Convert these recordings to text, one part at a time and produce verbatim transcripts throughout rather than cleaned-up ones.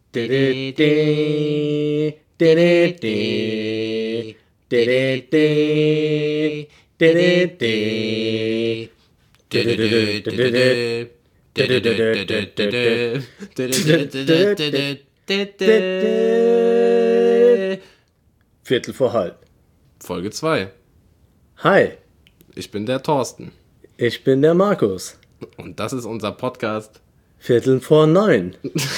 Viertel vor halb. Folge zwei. Hi, Ich bin der Thorsten. ich bin der Markus. Und das ist unser Podcast. Viertel vor neun.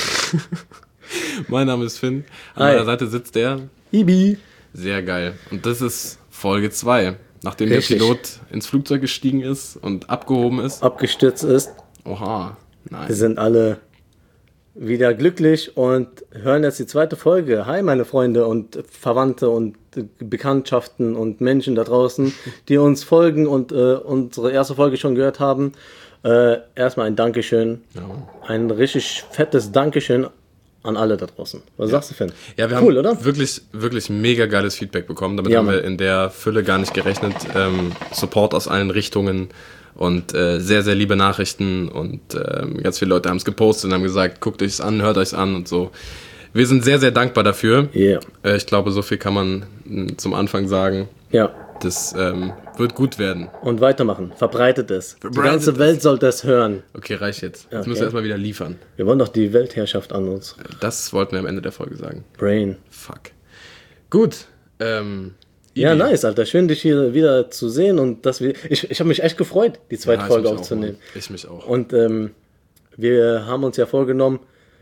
Mein Name ist Finn. An Hi. meiner Seite sitzt der. Ibi. Sehr geil. Und das ist Folge zwei. Nachdem Richtig. der Pilot ins Flugzeug gestiegen ist und abgehoben ist. Abgestürzt ist. Oha. Wir Nein. sind alle wieder glücklich und hören jetzt die zweite Folge. Hi, meine Freunde und Verwandte und Bekanntschaften und Menschen da draußen, die uns folgen und äh, unsere erste Folge schon gehört haben. Äh, erstmal ein Dankeschön. Ja. Ein richtig fettes Dankeschön an alle da draußen. Was sagst du, Finn? Ja, wir cool, haben oder? wirklich, wirklich mega geiles Feedback bekommen. Damit Ja, haben wir Mann. in der Fülle gar nicht gerechnet. Ähm, Support aus allen Richtungen und äh, sehr, sehr liebe Nachrichten. Und ähm, ganz viele Leute haben es gepostet und haben gesagt, guckt euch's an, hört euch's an und so. Wir sind sehr, sehr dankbar dafür. Yeah. Äh, ich glaube, so viel kann man mh, zum Anfang sagen. Ja. Das ähm, wird gut werden. Und weitermachen. Verbreitet es. Die Verbreitet ganze es. Welt sollte es hören. Okay, reicht jetzt. Jetzt Okay. müssen wir erstmal wieder liefern. Wir wollen doch die Weltherrschaft an uns. Das wollten wir am Ende der Folge sagen. Brain. Fuck. Gut. Ähm, Ja, Ibi. nice, Alter. Schön, dich hier wieder zu sehen und dass wir. Ich, ich habe mich echt gefreut, die zweite Ja, ich Folge mich auch, aufzunehmen. Mann. Ich mich auch. Und ähm, wir haben uns ja vorgenommen,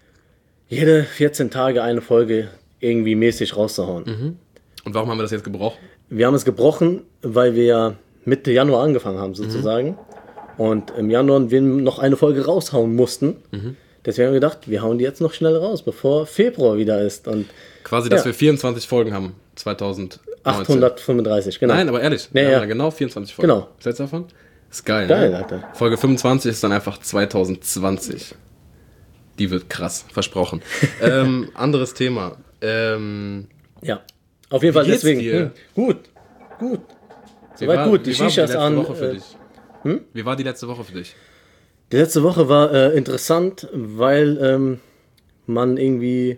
jede vierzehn Tage eine Folge irgendwie mäßig rauszuhauen. Mhm. Und warum haben wir das jetzt gebrochen? Wir haben es gebrochen, weil wir ja Mitte Januar angefangen haben, sozusagen. Und im Januar wir noch eine Folge raushauen mussten. Deswegen haben wir gedacht, wir hauen die jetzt noch schnell raus, bevor Februar wieder ist. Und Quasi, dass Ja. wir vierundzwanzig Folgen haben. zweitausendneunzehn. achthundertfünfunddreißig, genau. Nein, aber ehrlich. Ja, wir haben ja. ja genau vierundzwanzig Folgen. Genau. Was hältst du davon? Ist geil, Geil, ne? Alter. Folge fünfundzwanzig ist dann einfach zweitausendzwanzig. Die wird krass, versprochen. ähm, anderes Thema. Ähm, Ja, auf jeden Fall geht's deswegen. dir? Hm, gut, gut. wie Soweit war- gut. Die wie war Shishas letzte an. Woche für äh, dich? Wie war die letzte Woche für dich? Die letzte Woche war äh, interessant, weil ähm, man irgendwie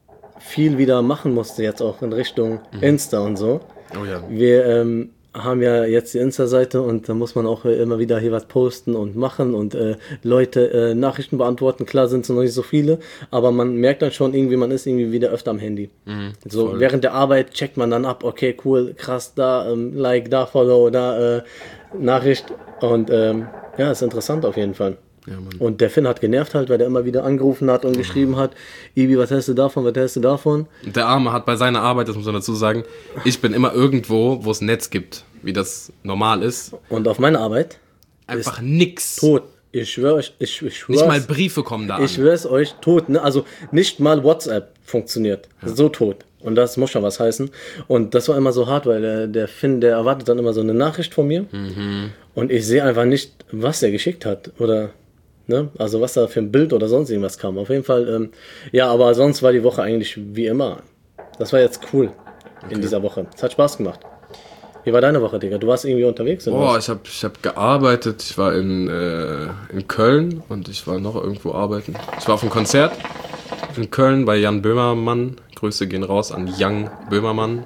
viel wieder machen musste, jetzt auch in Richtung Insta und so. Oh ja. Wir ähm, haben ja jetzt die Insta-Seite und da muss man auch äh, immer wieder hier was posten und machen und äh, Leute äh, Nachrichten beantworten. Klar sind es noch nicht so viele, aber man merkt dann schon irgendwie, man ist irgendwie wieder öfter am Handy. so voll. während der Arbeit checkt man dann ab, okay, cool, krass, da ähm, Like, da Follow, da äh, Nachricht und ähm, ja, ist interessant auf jeden Fall. Ja, Mann. Und der Finn hat genervt halt, weil der immer wieder angerufen hat und geschrieben hat, Ibi, was hältst du davon, was hältst du davon? Und der Arme hat bei seiner Arbeit, das muss man dazu sagen, ich bin immer irgendwo, wo es Netz gibt, wie das normal ist. Und auf meine Arbeit Einfach nix. tot. Ich schwöre euch, ich, ich schwör's, Nicht mal Briefe kommen da an. ich schwör's euch, tot. Ne? Also nicht mal WhatsApp funktioniert. So tot. Und das muss schon was heißen. Und das war immer so hart, weil der, der Finn, der erwartet dann immer so eine Nachricht von mir. Und ich sehe einfach nicht, was er geschickt hat. Oder, ne? Also was da für ein Bild oder sonst irgendwas kam. Auf jeden Fall, ähm, ja, aber sonst war die Woche eigentlich wie immer. Das war jetzt cool in dieser Woche. Es hat Spaß gemacht. Wie war deine Woche, Digga? Du warst irgendwie unterwegs, oder Boah, was? ich habe ich hab gearbeitet. Ich war in, äh, in Köln und ich war noch irgendwo arbeiten. Ich war auf einem Konzert in Köln bei Jan Böhmermann. Grüße gehen raus an Jan Böhmermann.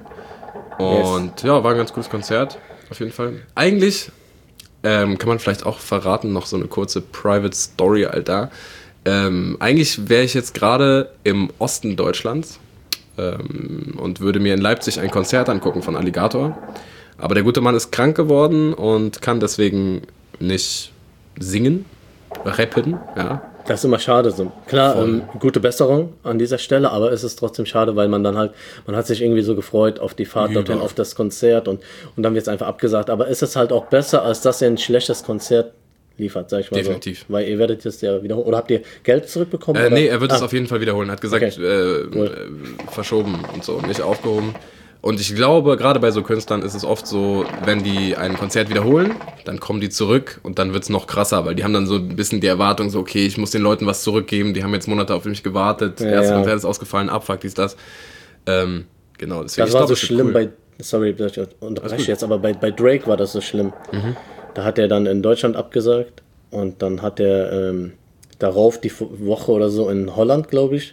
Und ja, war ein ganz cooles Konzert, auf jeden Fall. Eigentlich ähm, kann man vielleicht auch verraten, noch so eine kurze Private Story, Alter. Ähm, eigentlich wäre ich jetzt gerade im Osten Deutschlands ähm, und würde mir in Leipzig ein Konzert angucken von Alligator. Aber der gute Mann ist krank geworden und kann deswegen nicht singen, rappen, ja. Das ist immer schade. So. Klar, Voll. ähm, gute Besserung an dieser Stelle, aber es ist trotzdem schade, weil man dann halt, man hat sich irgendwie so gefreut auf die Fahrt Über. dorthin, auf das Konzert und, und dann wird es einfach abgesagt. Aber ist es halt auch besser, als dass ihr ein schlechtes Konzert liefert, sag ich mal Definitiv. so. Weil ihr werdet jetzt ja wiederholen. Oder habt ihr Geld zurückbekommen? Äh, oder? nee, er wird es Ah, auf jeden Fall wiederholen. Er hat gesagt, Okay. äh, Cool. äh, verschoben und so, nicht aufgehoben. Und ich glaube, gerade bei so Künstlern ist es oft so, wenn die ein Konzert wiederholen, dann kommen die zurück und dann wird es noch krasser, weil die haben dann so ein bisschen die Erwartung, so okay, ich muss den Leuten was zurückgeben, die haben jetzt Monate auf mich gewartet, Ja, erste ja. Konzert ist ausgefallen, Abfuck, dies, das. Ähm, genau, deswegen. Das ich war glaub, so es wird schlimm cool. bei, sorry, dass ich unterbreche jetzt, aber bei, bei Drake war das so schlimm. Da hat er dann in Deutschland abgesagt und dann hat er ähm, darauf die Woche oder so in Holland, glaube ich,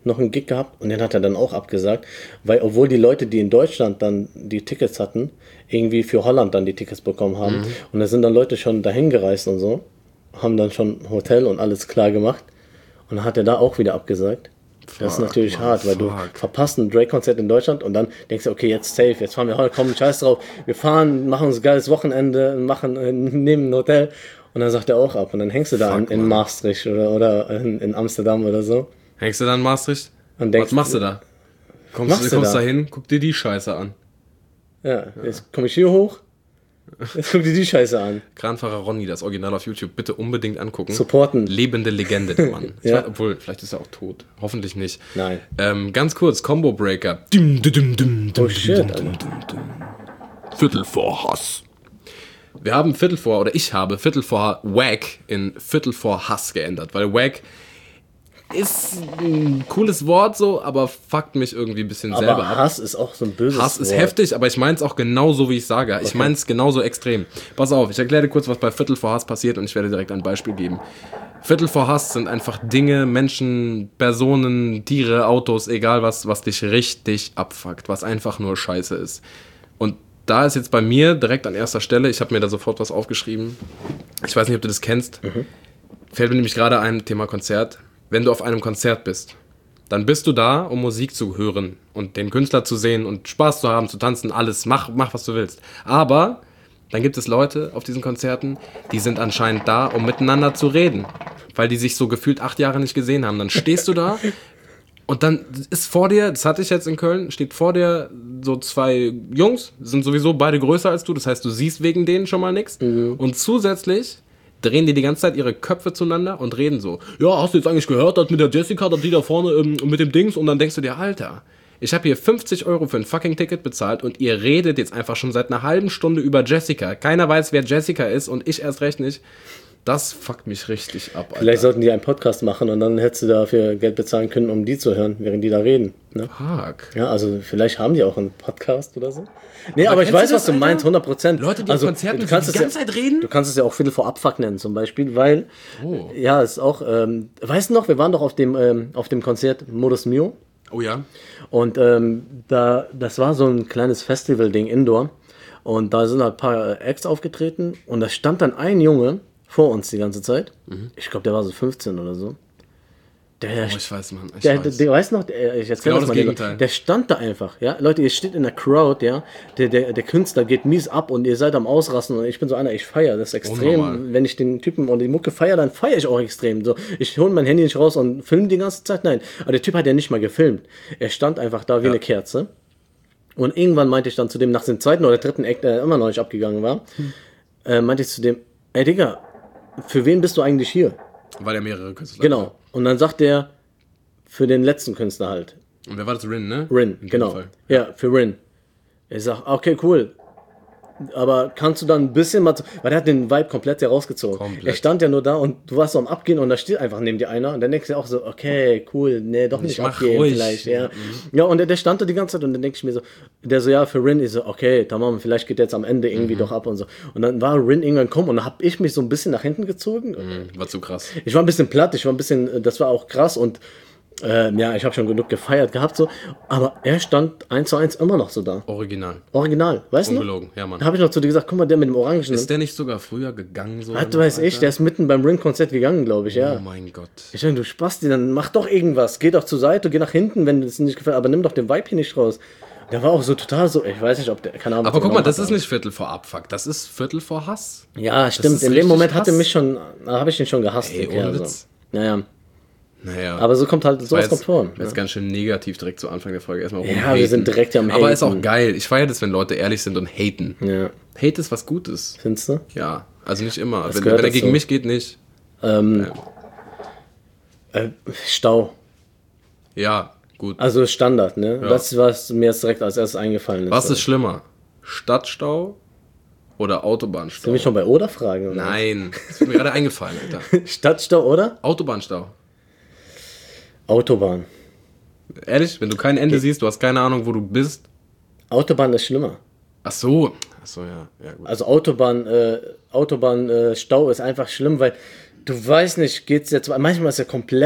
noch einen Gig gehabt und den hat er dann auch abgesagt, weil obwohl die Leute, die in Deutschland dann die Tickets hatten, irgendwie für Holland dann die Tickets bekommen haben. Mhm. Und da sind dann Leute schon dahin gereist und so, haben dann schon Hotel und alles klar gemacht. Und dann hat er da auch wieder abgesagt. Fuck, das ist natürlich man, hart, weil fuck. du verpasst ein Drake-Konzert in Deutschland und dann denkst du, okay, jetzt safe, jetzt fahren wir heute, komm, scheiß drauf, wir fahren, machen uns ein geiles Wochenende, machen, nehmen ein Hotel und dann sagt er auch ab und dann hängst du da fuck, in, in Maastricht oder, oder in, in Amsterdam oder so. Hängst du da in Maastricht? Und denkst, was machst du da? Kommst du kommst da hin, guck dir die Scheiße an. Ja, ja. Jetzt komme ich hier hoch, jetzt guck dir die Scheiße an. Kranfahrer Ronny, das Original auf YouTube, bitte unbedingt angucken. Supporten. Lebende Legende, der Mann. ja. weiß, obwohl, vielleicht ist er auch tot. Hoffentlich nicht. Nein. Ähm, ganz kurz, Combo Breaker. Dum, dum, dum, dum, oh shit, dum, dum, dum, dum. Viertel vor Hass. Wir haben Viertel vor, oder ich habe Viertel vor Wack in Viertel vor Hass geändert, weil Wack ist ein cooles Wort so, aber fuckt mich irgendwie ein bisschen aber selber ab. Aber Hass ist auch so ein böses Hass ist Wort. heftig, aber ich meine es auch genauso, wie ich sage. Ich okay. meine es genauso extrem. Pass auf, ich erkläre dir kurz, was bei Viertel vor Hass passiert und ich werde direkt ein Beispiel geben. Viertel vor Hass sind einfach Dinge, Menschen, Personen, Tiere, Autos, egal was, was dich richtig abfuckt, was einfach nur scheiße ist. Und da ist jetzt bei mir direkt an erster Stelle, ich habe mir da sofort was aufgeschrieben. Ich weiß nicht, ob du das kennst. Mhm. Fällt mir nämlich gerade ein, Thema Konzert. Wenn du auf einem Konzert bist, dann bist du da, um Musik zu hören und den Künstler zu sehen und Spaß zu haben, zu tanzen, alles, mach, mach was du willst. Aber dann gibt es Leute auf diesen Konzerten, die sind anscheinend da, um miteinander zu reden, weil die sich so gefühlt acht Jahre nicht gesehen haben. Dann stehst du da und dann ist vor dir, das hatte ich jetzt in Köln, steht vor dir so zwei Jungs, sind sowieso beide größer als du, das heißt, du siehst wegen denen schon mal nichts. Mhm. Und zusätzlich drehen die die ganze Zeit ihre Köpfe zueinander und reden so, ja, hast du jetzt eigentlich gehört, dass mit der Jessica, dass die da vorne ähm, mit dem Dings, und dann denkst du dir, Alter, ich habe hier fünfzig Euro für ein fucking Ticket bezahlt und ihr redet jetzt einfach schon seit einer halben Stunde über Jessica. Keiner weiß, wer Jessica ist und ich erst recht nicht. Das fuckt mich richtig ab, Alter. Vielleicht sollten die einen Podcast machen und dann hättest du dafür Geld bezahlen können, um die zu hören, während die da reden. Ne? Fuck. Ja, also vielleicht haben die auch einen Podcast oder so. Nee, aber, aber ich weiß, was du Alter? meinst, hundert Prozent. Leute, die also, auf Konzerten die ganze ja, Zeit reden? Du kannst es ja auch Viertel vor Abfuck nennen zum Beispiel, weil, oh. ja, ist auch, ähm, weißt du noch, wir waren doch auf dem, ähm, auf dem Konzert Modus Mio. Oh ja. Und ähm, da, das war so ein kleines Festival-Ding, Indoor. Und da sind halt ein paar Acts aufgetreten und da stand dann ein Junge vor uns die ganze Zeit. Mhm. Ich glaube, der war so fünfzehn oder so. Der, oh, ich weiß, Mann. Ich der, weiß. Der, der weiß noch, der, ich erzähl genau das mal. Das Gegenteil. Der stand da einfach, ja. Leute, ihr steht in der Crowd, ja. Der, der, der Künstler geht mies ab und ihr seid am Ausrasten und ich bin so einer, ich feiere das extrem. Unnormal. Wenn ich den Typen und die Mucke feiere, dann feiere ich auch extrem. So, ich hole mein Handy nicht raus und filme die ganze Zeit, nein. Aber der Typ hat ja nicht mal gefilmt. Er stand einfach da wie ja. eine Kerze. Und irgendwann meinte ich dann zu dem, nach dem zweiten oder dritten Act, der immer noch nicht abgegangen war, hm. äh, meinte ich zu dem, ey Digga, für wen bist du eigentlich hier? Weil er mehrere Künstler Genau. Hat. Und dann sagt der, für den letzten Künstler halt. Und wer war das? Rin, ne? Rin, genau. Ja, für Rin. Ich sag, okay, cool. Aber kannst du dann ein bisschen mal... Weil der hat den Vibe komplett herausgezogen. Komplett. Er stand ja nur da und du warst so am Abgehen und da steht einfach neben dir einer und dann denkst du auch so, okay, cool, nee, doch nicht abgehen ruhig. vielleicht. Ja, mhm. ja und der, der stand da die ganze Zeit und dann denke ich mir so, der so, ja, für Rin, ich so, okay, tamam, vielleicht geht der jetzt am Ende irgendwie mhm. doch ab und so. Und dann war Rin irgendwann kommen und dann habe ich mich so ein bisschen nach hinten gezogen. Mhm, war zu krass. Ich war ein bisschen platt, ich war ein bisschen, das war auch krass und Ähm, ja, ich habe schon genug gefeiert gehabt, so, aber er stand eins zu eins immer noch so da. Original. Original, weißt du? Ungelogen, ja, Mann. Da habe ich noch zu dir gesagt, guck mal, der mit dem Orangen. Ist der nicht sogar früher gegangen? So Hat, weiß ich, der ist mitten beim Ring-Konzert gegangen, glaube ich, ja. Oh mein Gott. Ich denke, du Spasti, dann mach doch irgendwas. Geh doch zur Seite, geh nach hinten, wenn es nicht gefällt, aber nimm doch den Vibe hier nicht raus. Der war auch so total so, ich weiß nicht, ob der, keine Ahnung. Aber guck mal, das ist nicht Viertel vor Abfuck, das ist Viertel vor Hass. Ja, stimmt, in dem Moment hatte mich schon, da habe ich ihn schon gehasst. Ey, ohne also. Witz. Naja. Naja. Aber so kommt halt, sowas kommt vor. Das ist ganz schön negativ direkt zu Anfang der Folge. Erstmal rumhaten. Ja, wir sind direkt am Haten. Aber ist auch geil. Ich feiere das, wenn Leute ehrlich sind und haten. Ja. Hate ist was Gutes. Findest du? Ja, also nicht immer. Wenn, wenn er gegen mich geht, nicht. Ähm, äh, Stau. Ja, gut. Also Standard, ne? Ja. Das, was mir jetzt direkt als erstes eingefallen ist. Was ist schlimmer? Stadtstau oder Autobahnstau? Sind wir schon bei Oder fragen? Oder? Nein, das ist mir gerade eingefallen, Alter. Stadtstau oder? Autobahnstau. Autobahn. Ehrlich, wenn du kein Ende siehst, du hast keine Ahnung, wo du bist. Autobahn ist schlimmer. Ach so. Ach so, ja. ja gut. Also Autobahn, äh, Autobahnstau äh, ist einfach schlimm, weil du weißt nicht, geht's jetzt, manchmal ist ja komplett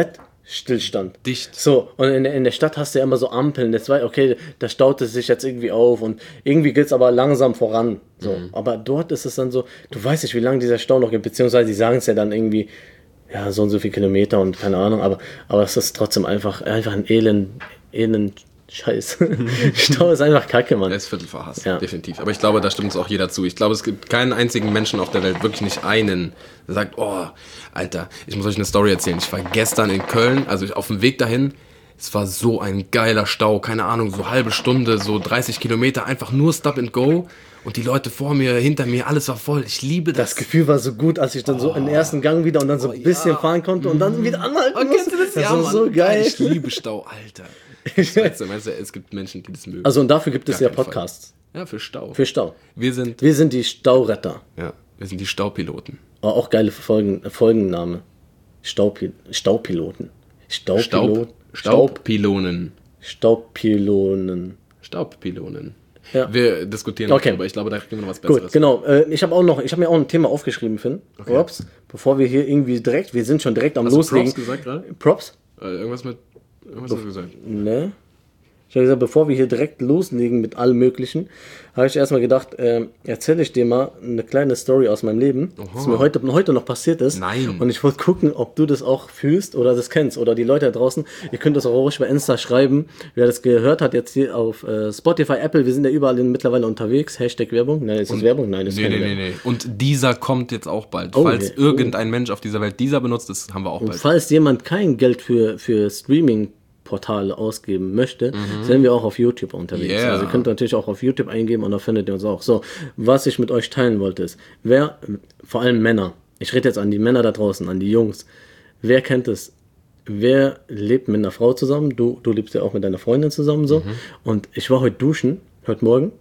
Stillstand. Dicht. So, und in, der- in der Stadt hast du ja immer so Ampeln. Das war, okay, da staut es sich jetzt irgendwie auf und irgendwie geht es aber langsam voran. So. Mhm. Aber dort ist es dann so, du weißt nicht, wie lange dieser Stau noch gibt, beziehungsweise die sagen es ja dann irgendwie, ja, so und so viele Kilometer und keine Ahnung, aber, aber es ist trotzdem einfach, einfach ein elend, elend Scheiß. Stau ist einfach Kacke, Mann. Er ist Viertel verhasst, Ja. definitiv. Aber ich glaube, da stimmt es auch jeder zu. Ich glaube, es gibt keinen einzigen Menschen auf der Welt, wirklich nicht einen, der sagt, oh, Alter, ich muss euch eine Story erzählen. Ich war gestern in Köln, also auf dem Weg dahin, es war so ein geiler Stau, keine Ahnung, so halbe Stunde, so dreißig Kilometer, einfach nur Stop and Go. Und die Leute vor mir, hinter mir, alles war voll. Ich liebe das. Das Gefühl war so gut, als ich dann so in den ersten Gang wieder und dann so ein bisschen ja. fahren konnte und dann wieder anhalten Oh, musste. kennst du das? Das Ja, war Mann. so geil. Ich liebe Stau, Alter. Das weißt du, meinst du, es gibt Menschen, die das mögen. Also und dafür gibt es Gar ja keinen Podcasts. Ja, für Stau. Für Stau. Wir sind, Wir sind die Stauretter. ja, wir sind die Staupiloten. Aber auch geile Folgen, Folgenname. Staupil Staupiloten. Staupilot. Staub, Staubpilonen. Staubpilonen. Staubpilonen. Ja. Wir diskutieren Okay. darüber. Ich glaube, da kriegen wir noch was Besseres. Gut, genau. Äh, ich habe auch noch, ich habe mir auch ein Thema aufgeschrieben, Finn. Okay. Props. Bevor wir hier irgendwie direkt, wir sind schon direkt am Hast du Loslegen. Props gesagt gerade? Props? Äh, irgendwas mit, irgendwas hast du gesagt. Ne? Ich habe gesagt, bevor wir hier direkt loslegen mit allem Möglichen, habe ich erstmal gedacht, äh, erzähle ich dir mal eine kleine Story aus meinem Leben, was mir heute, heute noch passiert ist. Nein. Und ich wollte gucken, ob du das auch fühlst oder das kennst. Oder die Leute da draußen, ihr könnt das auch ruhig bei Insta schreiben. Wer das gehört hat, jetzt hier auf äh, Spotify, Apple, wir sind ja überall mittlerweile unterwegs. Hashtag Werbung. Nein, ist das Werbung? Nein, das ist Nee, keine nee, nee, Werbung. nee. Und dieser kommt jetzt auch bald. Oh, Falls ja. irgendein Mensch auf dieser Welt dieser benutzt, das haben wir auch Und bald. falls jemand kein Geld für, für Streaming-Portale ausgeben möchte, sind wir auch auf YouTube unterwegs. Yeah. Also ihr könnt natürlich auch auf YouTube eingeben und da findet ihr uns auch. So, was ich mit euch teilen wollte ist, wer, vor allem Männer, ich rede jetzt an die Männer da draußen, an die Jungs, wer kennt es? Wer lebt mit einer Frau zusammen? Du, du lebst ja auch mit deiner Freundin zusammen so. Und ich war heute duschen, heute Morgen,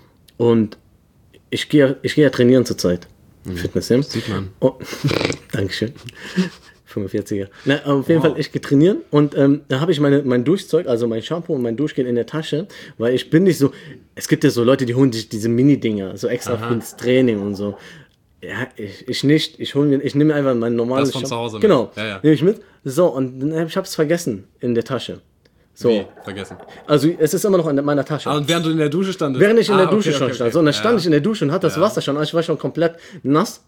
und ich gehe ich gehe ja trainieren zurzeit. Fitness, ja? Sieht man. Oh, Dankeschön. fünfundvierziger. Na, auf jeden Fall, ich gehe trainieren und ähm, da habe ich meine, mein Duschzeug, also mein Shampoo und mein Duschgel in der Tasche, weil ich bin nicht so, es gibt ja so Leute, die holen sich diese Mini-Dinger, so extra Aha. fürs Training und so. Ja, ich, ich nicht, ich hole mir, ich nehme einfach mein normales Das von zu Hause mit. Genau, Ja, ja. nehme ich mit. So, und dann hab ich habe es vergessen in der Tasche. So, Wie? Vergessen. also es ist immer noch in meiner Tasche. Ah, und während du in der Dusche standest? Während ich in ah, der Dusche okay, schon okay, stand. okay. So, und dann stand Ja. ich in der Dusche und hatte das Ja. Wasser schon, also ich war schon komplett nass.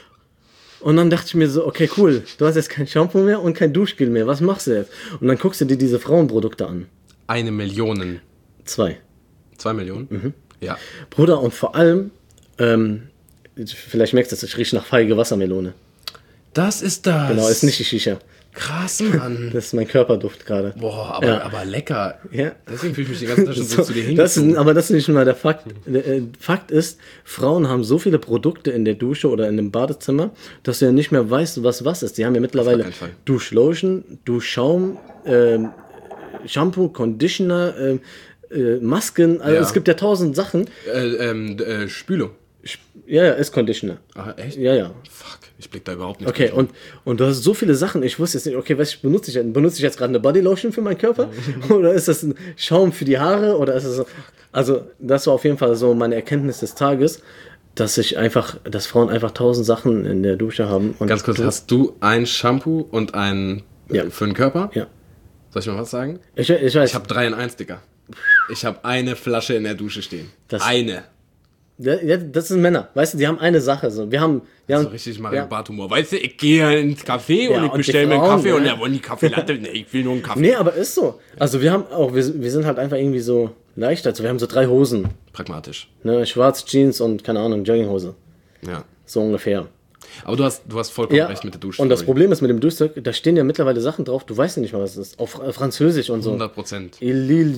Und dann dachte ich mir so, okay, cool, du hast jetzt kein Shampoo mehr und kein Duschgel mehr, was machst du jetzt? Und dann guckst du dir diese Frauenprodukte an. Eine Million. Zwei. Zwei Millionen? Mhm. Ja. Bruder, und vor allem, ähm, vielleicht merkst du es, ich rieche nach feige Wassermelone. Das ist das. Genau, ist nicht die Shisha. Krass, Mann. Das ist mein Körperduft gerade. Boah, aber, Ja. aber lecker. Ja. Deswegen fühle ich mich die ganze Zeit schon so, So, zu dir das hingezogen. ist, aber das ist nicht mal der Fakt. Der, äh, Fakt ist, Frauen haben so viele Produkte in der Dusche oder in dem Badezimmer, dass du ja nicht mehr weißt, was was ist. Die haben ja mittlerweile keinen Fall. Duschlotion, Duschschaum, ähm, Shampoo, Conditioner, ähm, äh, Masken. Also Ja. es gibt ja tausend Sachen. Äh, ähm, äh, Spülo. Ja, ja, ist Conditioner. Ah, echt? Ja, ja. Fuck, ich blick da überhaupt nicht. Okay, durch. und, und du hast so viele Sachen, ich wusste jetzt nicht, okay, was benutze ich denn? Benutze ich jetzt gerade eine Bodylotion für meinen Körper? Oder ist das ein Schaum für die Haare? Oder ist es so? Also, das war auf jeden Fall so meine Erkenntnis des Tages, dass ich einfach, dass Frauen einfach tausend Sachen in der Dusche haben. Und Ganz kurz, du, hast du ein Shampoo und ein äh, Ja. für den Körper? Ja. Soll ich mal was sagen? Ich, ich weiß, Ich habe drei in eins, Digga. Ich habe eine Flasche in der Dusche stehen. Das- eine. ja, ja, das sind Männer, weißt du, die haben eine Sache. So. Wir haben, wir haben So richtig Mario ja. Bart-Humor. Weißt du, ich gehe ins Café Ja, und ich und die bestelle mir einen Frauen, Kaffee ja. und er wollen die Kaffeelatte. Nee, ich will nur einen Kaffee. Nee, aber ist so. Also wir haben auch, wir, wir sind halt einfach irgendwie so leicht. Also wir haben so drei Hosen. Pragmatisch. Ne? Schwarz, Jeans und keine Ahnung, Jogginghose. Ja. So ungefähr. Aber du hast, du hast vollkommen Ja, recht mit der Dusche. und das Problem ist mit dem Duschzeug, da stehen ja mittlerweile Sachen drauf, du weißt ja nicht mal, was es ist. Auf äh, Französisch und so. hundert Prozent. Il l'île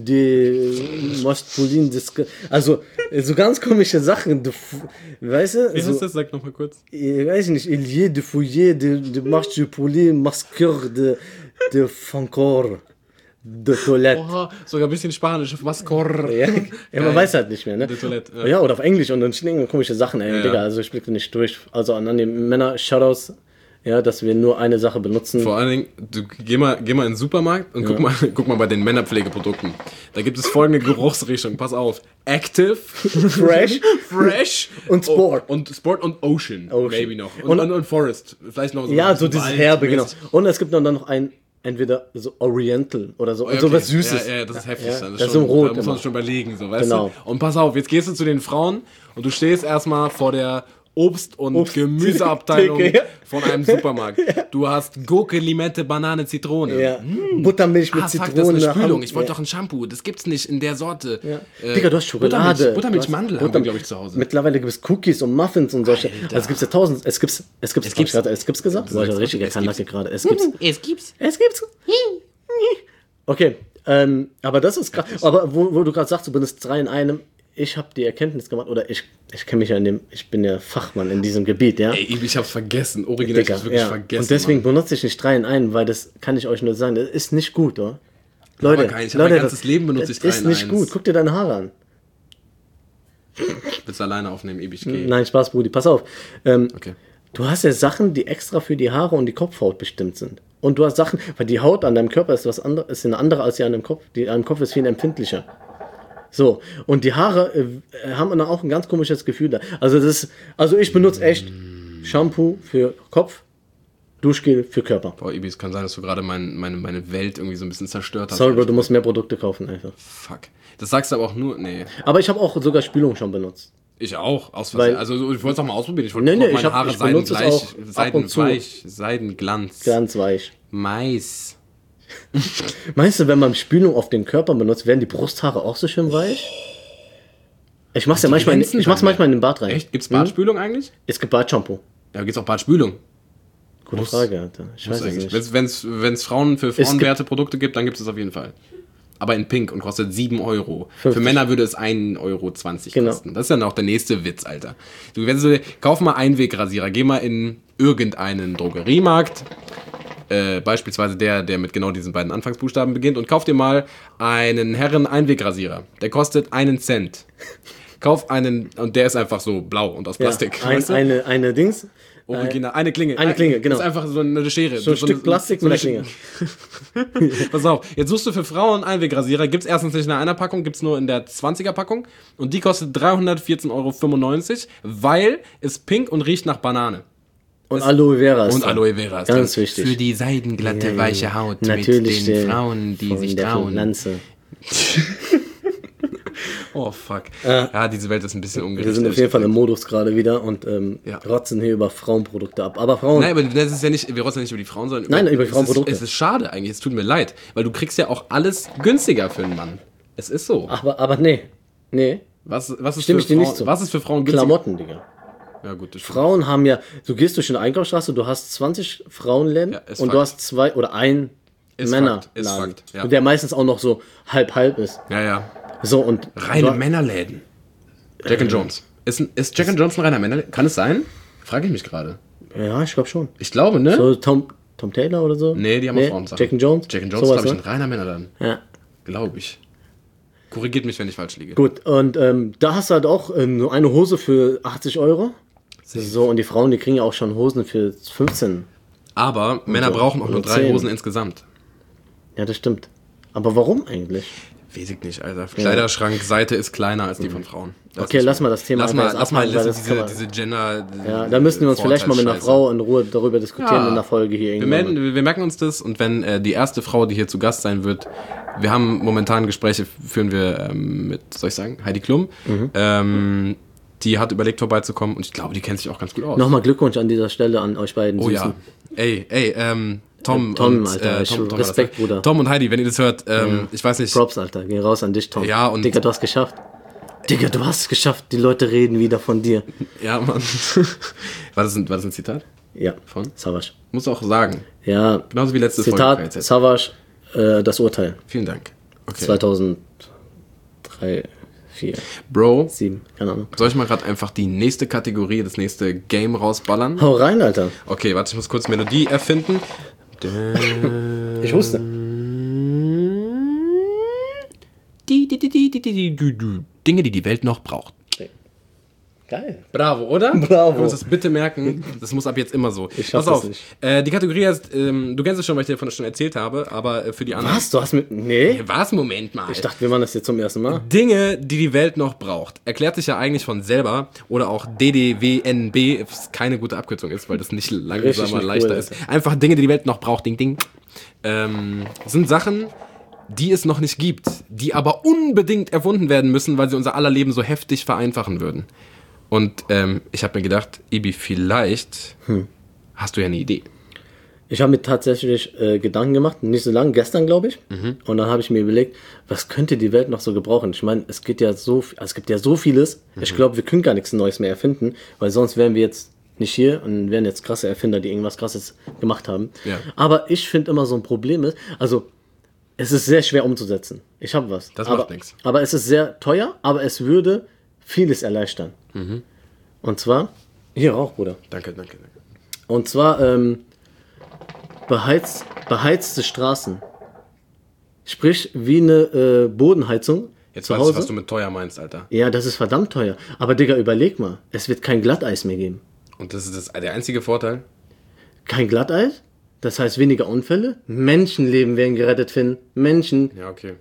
de masculine disque. Also, äh, so ganz komische Sachen. Du, f- weißt du? Wie So, heißt das? Sag nochmal kurz. ich weiß nicht, il y a de fouiller, de, de marche de poulet, masqueur de, de fancor, de toilette. Oha, sogar ein bisschen Spanisch. Mascor. Ja, ja, man weiß halt nicht mehr, ne? De Toilette, ja. Ja. oder auf Englisch und dann stehen irgendwie komische Sachen, ey, Ja, Digga, ja. also ich blicke nicht durch. Also an, an die Männer, Shoutouts, ja, dass wir nur eine Sache benutzen. Vor allen Dingen, du geh mal, geh mal in den Supermarkt und guck, mal, guck mal bei den Männerpflegeprodukten. Da gibt es folgende Geruchsrichtung. Pass auf. Active, Fresh Fresh Und Sport. Oh, und Sport und Ocean, Ocean. maybe noch. Und, Und- und, und Forest. Vielleicht noch so Ja, ein so bisschen dieses Herbe, genau. waldmäßig. Und es gibt dann noch ein entweder so Oriental oder so, Okay. so was Süßes. Ja, ja, das ist heftig. Ja, dann. das ist schon, so rot da muss man immer. schon überlegen, so, weißt Genau. du? Und pass auf, jetzt gehst du zu den Frauen und du stehst erstmal vor der Obst- und Obst- Gemüseabteilung Theke, ja. von einem Supermarkt. Du hast Gurke, Limette, Banane, Zitrone. Ja. Buttermilch mit Ah, fuck, Zitrone. das ist eine Spülung. Ich wollte ja. doch ein Shampoo. Das gibt's nicht in der Sorte. Ja. Äh, Digga, du hast Schokolade. Buttermilch, Buttermilch Du hast Mandel haben Butter- wir, glaube ich, zu Hause. Mittlerweile gibt es Cookies und Muffins und solche. Also es gibt ja tausend. Es gibt's. Es gibt's. Es hab ich gibt's. gerade- Es gibt's gesagt. War ich ein Es richtiger gibt's. Kanacke gerade. Es gibt's. Es gibt's. Es gibt's. Okay. Ähm, aber das ist gerade. Aber wo, wo du gerade sagst, du benutzt drei in einem. Ich habe die Erkenntnis gemacht, oder ich, ich kenne mich ja in dem, ich bin ja Fachmann in diesem Gebiet, ja. Ey, ich hab's vergessen. Original, ich Digga, hab's wirklich ja. vergessen. Und deswegen Mann. benutze ich nicht drei in einem, weil das kann ich euch nur sagen, das ist nicht gut, oder? Leute, Aber geil, ich hab Leute, mein ganzes das, Leben benutze das ich drei ist in nicht eins. gut. Guck dir deine Haare an. Willst du alleine aufnehmen, E B G? Nein, Spaß, Brudi, pass auf. Ähm, Okay. Du hast ja Sachen, die extra für die Haare und die Kopfhaut bestimmt sind. Und du hast Sachen, weil die Haut an deinem Körper ist was anderes, ist eine andere als die an dem Kopf. Die an dem Kopf ist viel empfindlicher. So, und die Haare äh, haben dann auch ein ganz komisches Gefühl da. Also das ist, also ich benutze echt Shampoo für Kopf, Duschgel für Körper. Boah, Ibi, es kann sein, dass du gerade mein, meine, meine Welt irgendwie so ein bisschen zerstört hast. Sorry, Bro, du musst mehr Produkte kaufen einfach. Fuck. Das sagst du aber auch nur, nee. Aber ich habe auch sogar Spülung schon benutzt. Ich auch, aus Versehen. Weil- Also ich wollte es auch mal ausprobieren. Ich wollte Nee, gucken, nee, ob ich meine hab- Haare ich benutze es seidengleich, auch ab und zu. seidenweich, seidenglanz, Ganz weich. Mais. Meinst du, wenn man Spülung auf den Körper benutzt, werden die Brusthaare auch so schön weich? Ich mach's ja manchmal, in, glänzen ich mach's dann, manchmal in den Bart rein. Echt? Gibt's Bartspülung eigentlich? Es gibt Bartshampoo. Ja, gibt's auch Bartspülung. Gute Muss- Frage, Alter. Ich weiß es nicht. Wenn es Frauen für Frauenwerte Produkte gibt, dann gibt es es auf jeden Fall. Aber in Pink und kostet sieben Euro. fünfzig. Für Männer würde es ein Euro zwanzig Genau. kosten. Das ist dann auch der nächste Witz, Alter. Du, wenn du, kauf mal Einwegrasierer, geh mal in irgendeinen Drogeriemarkt, äh, beispielsweise der, der mit genau diesen beiden Anfangsbuchstaben beginnt, und kauf dir mal einen Herren-Einwegrasierer. Der kostet einen Cent. Kauf einen, und der ist einfach so blau und aus Plastik. Ja, ein, weißt du? eine, eine Dings. Original, eine Klinge. Eine Klinge, genau. Das ist einfach so eine Schere. So ein Stück Plastik mit einer Klinge. Pass auf, jetzt suchst du für Frauen Einwegrasierer. Gibt es erstens nicht in einer Packung, gibt es nur in der zwanziger-Packung. Und die kostet dreihundertvierzehn Euro fünfundneunzig, weil es pink und riecht nach Banane. Und Aloe Vera ist Und drin. Aloe Vera ist Ganz drin. wichtig. Für die seidenglatte, Ja, ja, weiche ja. Haut Natürlich mit den der- Frauen, die von sich der trauen. Pflanze. Oh, fuck. Ja, diese Welt ist ein bisschen ungerecht. Wir sind auf jeden Fall im Modus gerade wieder und ähm, Ja. rotzen hier über Frauenprodukte ab. Aber Frauen, Nein, aber das ist ja nicht, wir rotzen ja nicht über die Frauen, sondern Nein, über die es Frauenprodukte. Ist, es ist schade eigentlich, es tut mir leid, weil du kriegst ja auch alles günstiger für einen Mann. Es ist so. aber, aber nee. Nee. Was, was, ist Stimme für ich dir Frauen, nicht zu. was ist für Frauen günstiger? Klamotten, Digga. Ja, gut, das stimmt. Frauen haben ja, du gehst durch eine Einkaufsstraße, du hast zwanzig Frauenläden Ja, ist und Fakt. du hast zwei oder ein Ist Männerladen. Fakt, ist Fakt, ja. Und der meistens auch noch so halb-halb ist. Ja, ja. So und Reine du- Männerläden. Jack and Jones. Ist, ein, ist Jack and Jones ein reiner Männerläden? Kann es sein? Frage ich mich gerade. Ja, ich glaube schon. Ich glaube, ne? So Tom, Tom Taylor oder so? Nee, die haben auch Frauensachen. Jack and Jones? Jack and Jones Sowas, ist, glaube ich, ne? ein reiner Männerladen. Ja. Glaube ich. Korrigiert mich, wenn ich falsch liege. Gut, und ähm, da hast du halt auch ähm, nur eine Hose für achtzig Euro. So, und die Frauen, die kriegen ja auch schon Hosen für fünfzehn. Aber Männer so. brauchen auch nur Oder drei zehn. Hosen insgesamt. Ja, das stimmt. Aber warum eigentlich? Weiß ich nicht, Alter. Kleiderschrankseite ist kleiner als die von Frauen. Das Okay, ist lass so. mal das Thema Lass einfach mal, jetzt lass mal abhaken, weil lass das diese, kann man- diese Gender. Ja, da müssen wir uns vielleicht mal mit einer Vorteilsscheiße. Frau in Ruhe darüber diskutieren Ja. in der Folge hier Wir, irgendwann. melden, wir merken uns das, und wenn äh, die erste Frau, die hier zu Gast sein wird, wir haben momentan Gespräche, führen wir ähm, mit, soll ich sagen, Heidi Klum. Mhm. Ähm, die hat überlegt, vorbeizukommen, und ich glaube, die kennt sich auch ganz gut aus. Nochmal Glückwunsch an dieser Stelle an euch beiden. Oh Süßen. ja. Ey, ey, ähm, Tom, Äh, Tom, und, Alter, äh, ich- Tom, Tom, Respekt, war das, Bruder. Tom und Heidi, wenn ihr das hört, ähm, ich weiß nicht. Props, Alter. Geh raus an dich, Tom. Ja, und- Digga, du hast geschafft. Digga, du hast es geschafft. Die Leute reden wieder von dir. Ja, Mann. war, das ein, war das ein Zitat? Ja. Von? Savage. Muss auch sagen. Ja. Genauso wie letzte Folge. Zitat, K Z. Savage, äh, das Urteil. Vielen Dank. Okay. zweitausenddrei, vier, Bro, sieben, keine Ahnung. soll ich mal gerade einfach die nächste Kategorie, das nächste Game rausballern? Hau rein, Alter. Okay, warte, ich muss kurz Melodie erfinden. Ich wusste. Die, die, die, die, die, die, die, die, die Dinge, die die Welt noch braucht. Geil. Bravo, oder? Bravo. Wir müssen das bitte merken. Das muss ab jetzt immer so. Ich schaff Pass auf. das nicht. Äh, die Kategorie heißt, ähm, du kennst es schon, weil ich dir davon schon erzählt habe, aber äh, für die anderen. Was? Du hast mit. Nee? Was? Moment mal. Ich dachte, wir machen das jetzt zum ersten Mal. Dinge, die die Welt noch braucht. Erklärt sich ja eigentlich von selber. Oder auch D D W N B, was keine gute Abkürzung ist, weil das nicht langsamer, nicht leichter cool, ist. Einfach Dinge, die die Welt noch braucht. Ding, ding. Ähm, sind Sachen, die es noch nicht gibt, die aber unbedingt erfunden werden müssen, weil sie unser aller Leben so heftig vereinfachen würden. Und ähm, ich habe mir gedacht, Ibi, vielleicht hm. hast du ja eine Idee. Ich habe mir tatsächlich äh, Gedanken gemacht, nicht so lange, gestern glaube ich. Mhm. Und dann habe ich mir überlegt, was könnte die Welt noch so gebrauchen? Ich meine, es gibt ja so, es gibt ja so vieles. Mhm. Ich glaube, wir können gar nichts Neues mehr erfinden, weil sonst wären wir jetzt nicht hier und wären jetzt krasse Erfinder, die irgendwas Krasses gemacht haben. Ja. Aber ich finde immer so ein Problem ist, also es ist sehr schwer umzusetzen. Ich habe was. Das aber, macht nichts. Aber es ist sehr teuer, aber es würde vieles erleichtern. Mhm. Und zwar, hier auch, Bruder. Danke, danke, danke. Und zwar ähm, beheizt, beheizte Straßen. Sprich, wie eine äh, Bodenheizung. Jetzt zu weiß Hause. ich, was du mit teuer meinst, Alter. Ja, das ist verdammt teuer. Aber Digga, überleg mal. Es wird kein Glatteis mehr geben. Und das ist das, der einzige Vorteil? Kein Glatteis? Das heißt weniger Unfälle? Menschenleben werden gerettet, Finn. Menschenleben Ja, okay.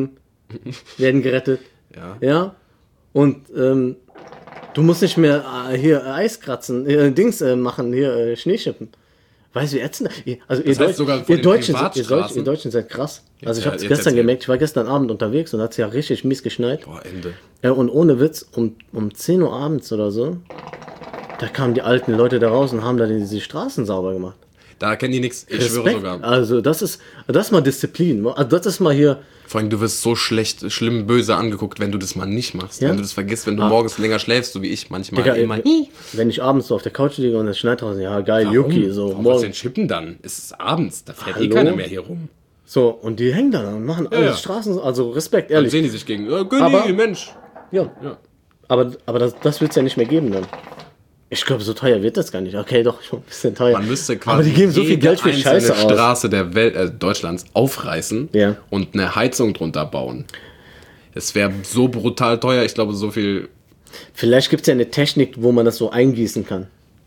werden gerettet. Ja. Ja. Und ähm, du musst nicht mehr äh, hier äh, Eis kratzen, äh, Dings äh, machen, hier äh, Schneeschippen. Weißt du, wie ätzend? Ihr- Also ihr, Das heißt Deut- sogar von ihr, den Deutschen, seid- ihr, Deutschen, Privatstraßen? ihr Deutschen seid krass. Also ich Ja, habe es jetzt gestern erzähl. gemerkt, ich war gestern Abend unterwegs und hat es ja richtig mies geschneit. Boah, Ende. Ja, und ohne Witz, um, um zehn Uhr abends oder so, da kamen die alten Leute da raus und haben da diese Straßen sauber gemacht. Da kennen die nichts, ich schwöre Respekt. sogar. Also das ist, das ist mal Disziplin. Also das ist mal hier, Vor allem, du wirst so schlecht, schlimm, böse angeguckt, wenn du das mal nicht machst. Ja? Wenn du das vergisst, wenn du Ah. morgens länger schläfst, so wie ich manchmal. Digga, immer. wenn ich abends so auf der Couch liege und es schneit draußen, ja geil, Warum? Yuki, so Warum willst du denn morgen. chippen dann? Es ist abends, da fährt eh Hallo? keiner mehr hier rum. So, und die hängen da und machen alle ja. Straßen, also Respekt, Dann ehrlich. sehen die sich gegen. Ja, Günni, Aber- Mensch. Ja. Ja. Aber, aber das, das wird es ja nicht mehr geben dann. Ich glaube, so teuer wird das gar nicht. Okay, doch, schon ein bisschen teuer. Man müsste quasi aber die geben so viel jede Geld für einzelne Scheiße aus. Straße der Welt, äh, Deutschlands aufreißen Ja. und eine Heizung drunter bauen. Es wäre so brutal teuer, ich glaube, so viel Vielleicht gibt es ja eine Technik, wo man das so eingießen kann.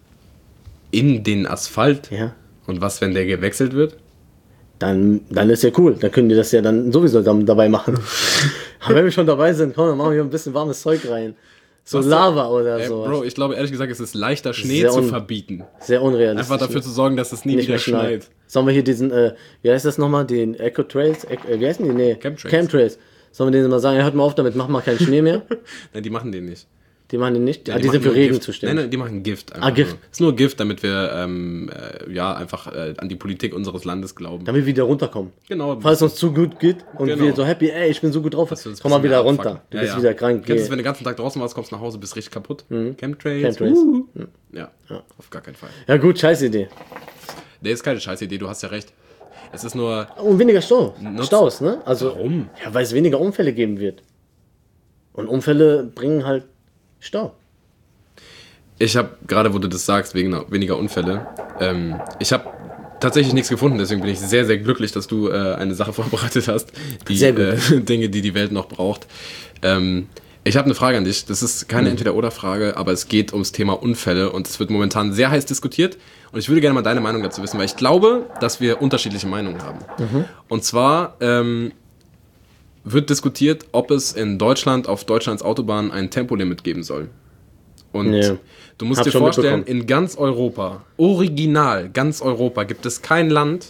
in den Asphalt. Ja. Und was, wenn der gewechselt wird? Dann, dann ist ja cool. Dann können die das ja dann sowieso dann dabei machen. Aber wenn wir schon dabei sind, komm, dann machen wir ein bisschen warmes Zeug rein. So Was Lava oder Äh, so. Bro, ich glaube ehrlich gesagt, es ist leichter, Schnee Sehr zu un- verbieten. Sehr unrealistisch. Einfach dafür zu sorgen, dass es nie nicht wieder mehr schneit. schneit. Sollen wir hier diesen, äh, wie heißt das nochmal, den Eco Trails, Eco, äh, wie heißen die? Nee, Chemtrails. Chemtrails. Sollen wir denen mal sagen, ja, hört mal auf damit, mach mal keinen Schnee mehr. Nein, die machen den nicht. Die machen den nicht. Ja, ah, die sind machen für nur Regen Gift. zuständig. Nein, nein, die machen Gift. Einfach Ah, Gift. Nur. Ist nur Gift, damit wir ähm, äh, ja einfach äh, an die Politik unseres Landes glauben. Damit wir wieder runterkommen. Genau. Falls es uns zu gut geht und Genau. wir so happy, ey, ich bin so gut drauf, Dass wir uns komm mal ein wieder bisschen runter. abfucken. Du Ja, bist ja. wieder krank. Kennst du geh. es, wenn du den ganzen Tag draußen warst, kommst nach Hause, bist richtig kaputt? Chemtrails? Chemtrails. Uh. Ja, auf gar keinen Fall. Ja gut, scheiß Idee. Der ist keine scheiß Idee, du hast ja recht. Es ist nur... Und weniger Stau. Nutz- Staus, ne? Also, Warum? Ja, weil es weniger Unfälle geben wird. Und Unfälle bringen halt Stau. Ich habe, gerade wo du das sagst, wegen weniger Unfälle, ähm, ich habe tatsächlich nichts gefunden, deswegen bin ich sehr, sehr glücklich, dass du äh, eine Sache vorbereitet hast. Die Sehr gut. Äh, Dinge, die die Welt noch braucht. Ähm, ich habe eine Frage an dich. Das ist keine Entweder-Oder-Frage, aber es geht ums Thema Unfälle und es wird momentan sehr heiß diskutiert. Und ich würde gerne mal deine Meinung dazu wissen, weil ich glaube, dass wir unterschiedliche Meinungen haben. Und zwar ähm, wird diskutiert, ob es in Deutschland auf Deutschlands Autobahnen ein Tempolimit geben soll. Und Ja. du musst Hab dir schon vorstellen, mitbekommen. in ganz Europa, original ganz Europa, gibt es kein Land,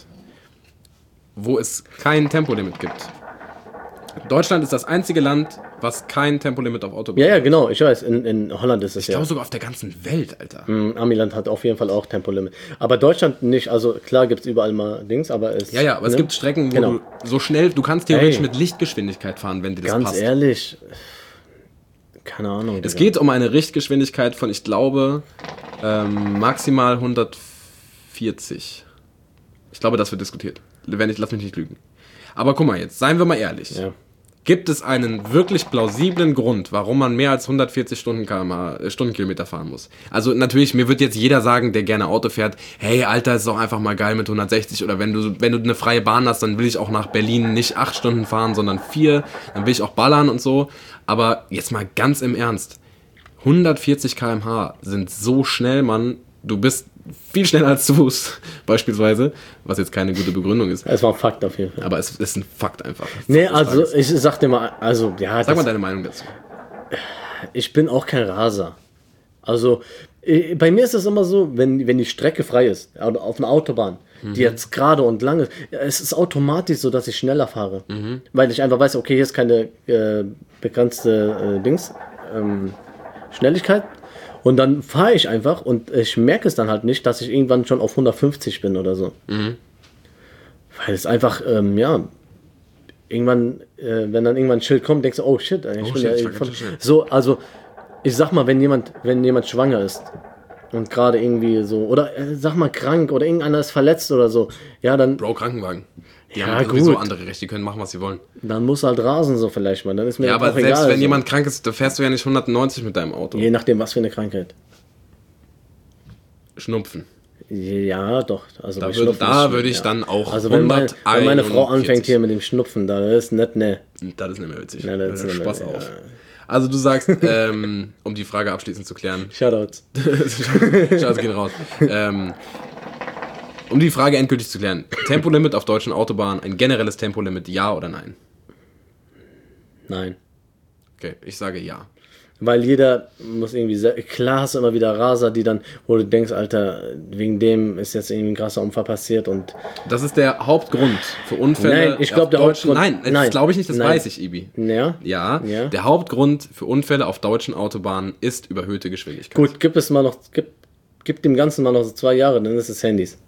wo es kein Tempolimit gibt. Deutschland ist das einzige Land, was kein Tempolimit auf Autobahnen Ja, ja, hat. genau. Ich weiß, in, in Holland ist es Ich ja. glaube sogar auf der ganzen Welt, Alter. Mm, Amiland hat auf jeden Fall auch Tempolimit. Aber Deutschland nicht. Also klar gibt es überall mal Dings, aber es... Ja, ja, aber es ne? gibt Strecken, wo Genau. du so schnell, du kannst theoretisch Ey. mit Lichtgeschwindigkeit fahren, wenn dir das Ganz passt. ehrlich, keine Ahnung. Es Digga. geht um eine Richtgeschwindigkeit von, ich glaube, ähm, maximal hundertvierzig. Ich glaube, das wird diskutiert. Wenn ich, lass mich nicht lügen. Aber guck mal jetzt, seien wir mal ehrlich. Ja. Gibt es einen wirklich plausiblen Grund, warum man mehr als hundertvierzig Stunden km/h, äh, Stundenkilometer fahren muss? Also natürlich, mir wird jetzt jeder sagen, der gerne Auto fährt, hey, Alter, ist doch einfach mal geil mit hundertsechzig. Oder wenn du, wenn du eine freie Bahn hast, dann will ich auch nach Berlin nicht acht Stunden fahren, sondern vier. Dann will ich auch ballern und so. Aber jetzt mal ganz im Ernst. hundertvierzig Kilometer pro Stunde sind so schnell, Mann. Du bist viel schneller als zu Fuß, beispielsweise, was jetzt keine gute Begründung ist. Es war ein Fakt auf jeden Fall. Aber es ist ein Fakt einfach. Nee, also ich sag dir mal, also ja. Sag mal deine Meinung dazu. Ich bin auch kein Raser. Also bei mir ist es immer so, wenn, wenn die Strecke frei ist, auf einer Autobahn, mhm. die jetzt gerade und lang ist, es ist automatisch so, dass ich schneller fahre. Mhm. Weil ich einfach weiß, okay, hier ist keine äh, begrenzte äh, Dings, ähm, Schnelligkeit. Und dann fahre ich einfach und ich merke es dann halt nicht, dass ich irgendwann schon auf hundertfünfzig bin oder so. Mhm. Weil es einfach, ähm, ja, irgendwann, äh, wenn dann irgendwann ein Schild kommt, denkst du, oh shit, ich oh, bin shit, ja von, so, also ich sag mal, wenn jemand, wenn jemand schwanger ist und gerade irgendwie so, oder äh, sag mal krank oder irgendeiner ist verletzt oder so, ja, dann... Bro, Krankenwagen. Die ja, haben sowieso andere Rechte, die können machen, was sie wollen. Dann muss halt rasen so vielleicht mal, dann ist mir ja, aber auch selbst egal, wenn so. jemand krank ist, da fährst du ja nicht hundertneunzig mit deinem Auto. Je nachdem, was für eine Krankheit. Schnupfen. Ja, doch. Also da würde, da würde ich ja. dann auch also wenn, mein, wenn meine Frau anfängt hier mit dem Schnupfen, da ist nicht, ne. Das ist nicht mehr witzig. Ja, das ist ist Spaß mehr, auf. Ja. Also du sagst, ähm, um die Frage abschließend zu klären. Shoutouts. Shoutouts gehen raus. Ähm, um die Frage endgültig zu klären. Tempolimit auf deutschen Autobahnen, ein generelles Tempolimit, ja oder nein? Nein. Okay, ich sage ja. Weil jeder muss irgendwie, sehr, klar hast du immer wieder Raser, die dann, wo du denkst, Alter, wegen dem ist jetzt irgendwie ein krasser Unfall passiert und... Das ist der Hauptgrund für Unfälle. Nein, ich glaube der deutschen, Hauptgrund... Nein, das glaube ich nicht, das nein. weiß ich, Ibi. Ja? ja? Ja. Der Hauptgrund für Unfälle auf deutschen Autobahnen ist überhöhte Geschwindigkeit. Gut, gib es mal noch, gib, gib dem Ganzen mal noch so zwei Jahre, dann ist es Handys.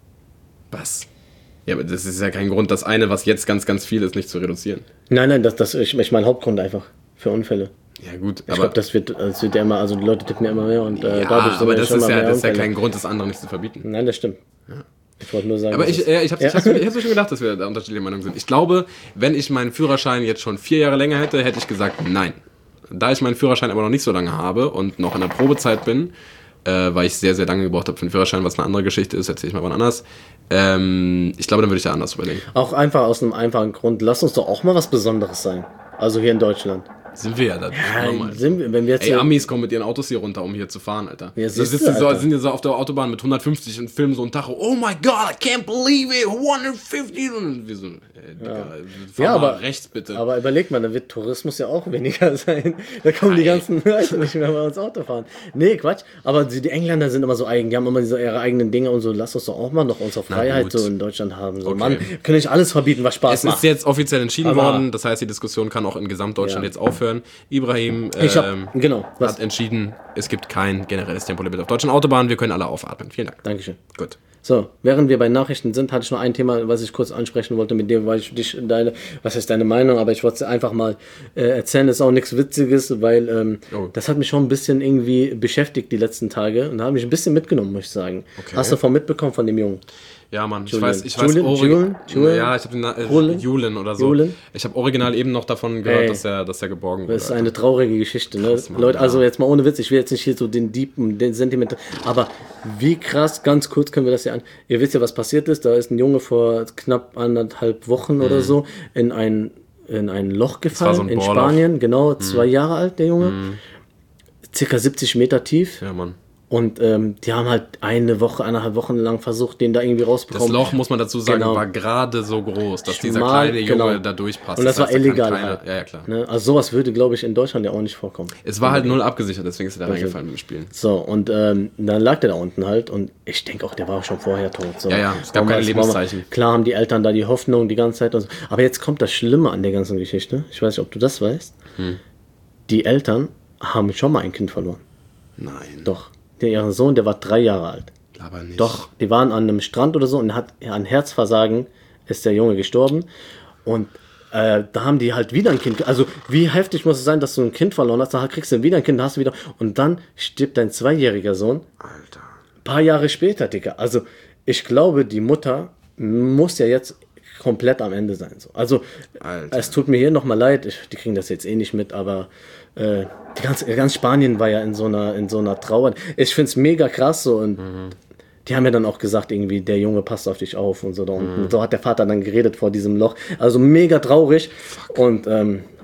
Was? Ja, aber das ist ja kein Grund, das eine, was jetzt ganz, ganz viel ist, nicht zu reduzieren. Nein, nein, das, das ich, ich mein Hauptgrund einfach für Unfälle. Ja gut, ich glaube, das wird, das wird ja immer, also die Leute tippen ja immer mehr und äh, ja, dadurch sind aber das ist ja, das ist ja Unfälle. kein Grund, das andere nicht zu verbieten. Nein, das stimmt. Ja. Ich wollte nur sagen, aber ich, ja, ich habe ja. ich hab's, ich hab's mir schon gedacht, dass wir da unterschiedliche Meinungen sind. Ich glaube, wenn ich meinen Führerschein jetzt schon vier Jahre länger hätte, hätte ich gesagt, nein. Da ich meinen Führerschein aber noch nicht so lange habe und noch in der Probezeit bin, äh, weil ich sehr, sehr lange gebraucht habe für den Führerschein, was eine andere Geschichte ist, erzähle ich mal wann anders. Ähm, ich glaube, dann würde ich da anders überlegen. Auch einfach aus einem einfachen Grund, lass uns doch auch mal was Besonderes sein. Also hier in Deutschland. Sind wir ja da. Ja, sind wir, wenn wir jetzt Ey, Amis kommen mit ihren Autos hier runter, um hier zu fahren, Alter. Ja, die sitzen so, sind jetzt so auf der Autobahn mit hundertfünfzig und filmen so ein Tacho. Oh my God, I can't believe it, hundertfünfzig. Und wir so, ey, Digga, ja. fahr ja, mal aber, rechts bitte. Aber überleg mal, da wird Tourismus ja auch weniger sein. Da kommen Nein. die ganzen Leute nicht mehr bei uns Auto fahren. Nee, Quatsch. Aber die, die Engländer sind immer so eigen. Die haben immer diese, ihre eigenen Dinge und so. Lass uns doch auch mal noch unsere Freiheit so in Deutschland haben. So, okay. Mann, können nicht alles verbieten, was Spaß es macht. Es ist jetzt offiziell entschieden aber worden. Das heißt, die Diskussion kann auch in Gesamtdeutschland ja. jetzt aufhören. Ibrahim ich hab, ähm, genau, was? hat entschieden, es gibt kein generelles Tempolimit auf deutschen Autobahnen. Wir können alle aufatmen. Vielen Dank. Dankeschön. Gut. So, während wir bei Nachrichten sind, hatte ich noch ein Thema, was ich kurz ansprechen wollte mit dir, weil ich dich deine, was heißt deine Meinung, aber ich wollte es einfach mal äh, erzählen, das ist auch nichts Witziges, weil ähm, oh. das hat mich schon ein bisschen irgendwie beschäftigt die letzten Tage und da habe mich ein bisschen mitgenommen, muss ich sagen. Okay. Hast du davon mitbekommen von dem Jungen? Ja, Mann, ich Julian. weiß, ich weiß, Julian, Julian, Julian, ja, ich habe den äh, Julian oder so. Julian? Ich habe original eben noch davon gehört, dass er, dass er geborgen wurde. Das ist eine traurige Geschichte, ne? Krass, Mann, Leute, also jetzt mal ohne Witz, ich will jetzt nicht hier so den Deepen, den Sentiment, aber wie krass, ganz kurz können wir das ja an. Ihr wisst ja, was passiert ist. Da ist ein Junge vor knapp anderthalb Wochen mhm. oder so in ein, in ein Loch gefallen so ein in Spanien, genau, mhm. zwei Jahre alt, der Junge, mhm. circa siebzig Meter tief. Ja, Mann. Und ähm, die haben halt eine Woche, eineinhalb Wochen lang versucht, den da irgendwie rauszubekommen. Das Loch, muss man dazu sagen, genau. war gerade so groß, dass Schmal, dieser kleine Junge genau. da durchpasst. Und das, das war heißt, illegal. Keine, halt. Ja, ja, klar. Ne? Also sowas würde, glaube ich, in Deutschland ja auch nicht vorkommen. Es war halt null abgesichert, deswegen ist er da reingefallen beim Spielen. So, und ähm, dann lag der da unten halt und ich denke auch, der war schon vorher tot. So. Ja, ja, es gab keine Lebenszeichen. Klar haben die Eltern da die Hoffnung die ganze Zeit. Und so. Aber jetzt kommt das Schlimme an der ganzen Geschichte. Ich weiß nicht, ob du das weißt. Hm. Die Eltern haben schon mal ein Kind verloren. Nein. Doch. Der, ihren Sohn, der war drei Jahre alt. Aber nicht. Doch, die waren an einem Strand oder so und hat ja, an Herzversagen ist der Junge gestorben. Und äh, da haben die halt wieder ein Kind. Also wie heftig muss es sein, dass du ein Kind verloren hast, da kriegst du wieder ein Kind, hast du wieder. Und dann stirbt dein zweijähriger Sohn. Alter. Ein paar Jahre später, Digga. Also ich glaube, die Mutter muss ja jetzt komplett am Ende sein. So. Also Alter. Es tut mir hier nochmal leid, ich, die kriegen das jetzt eh nicht mit, aber äh, die ganze, ganz Spanien war ja in so einer, in so einer Trauer. Ich finde es mega krass so und mhm. die haben ja dann auch gesagt, irgendwie, der Junge passt auf dich auf und so. Und mhm. so hat der Vater dann geredet vor diesem Loch. Also mega traurig. Fuck. Und ähm,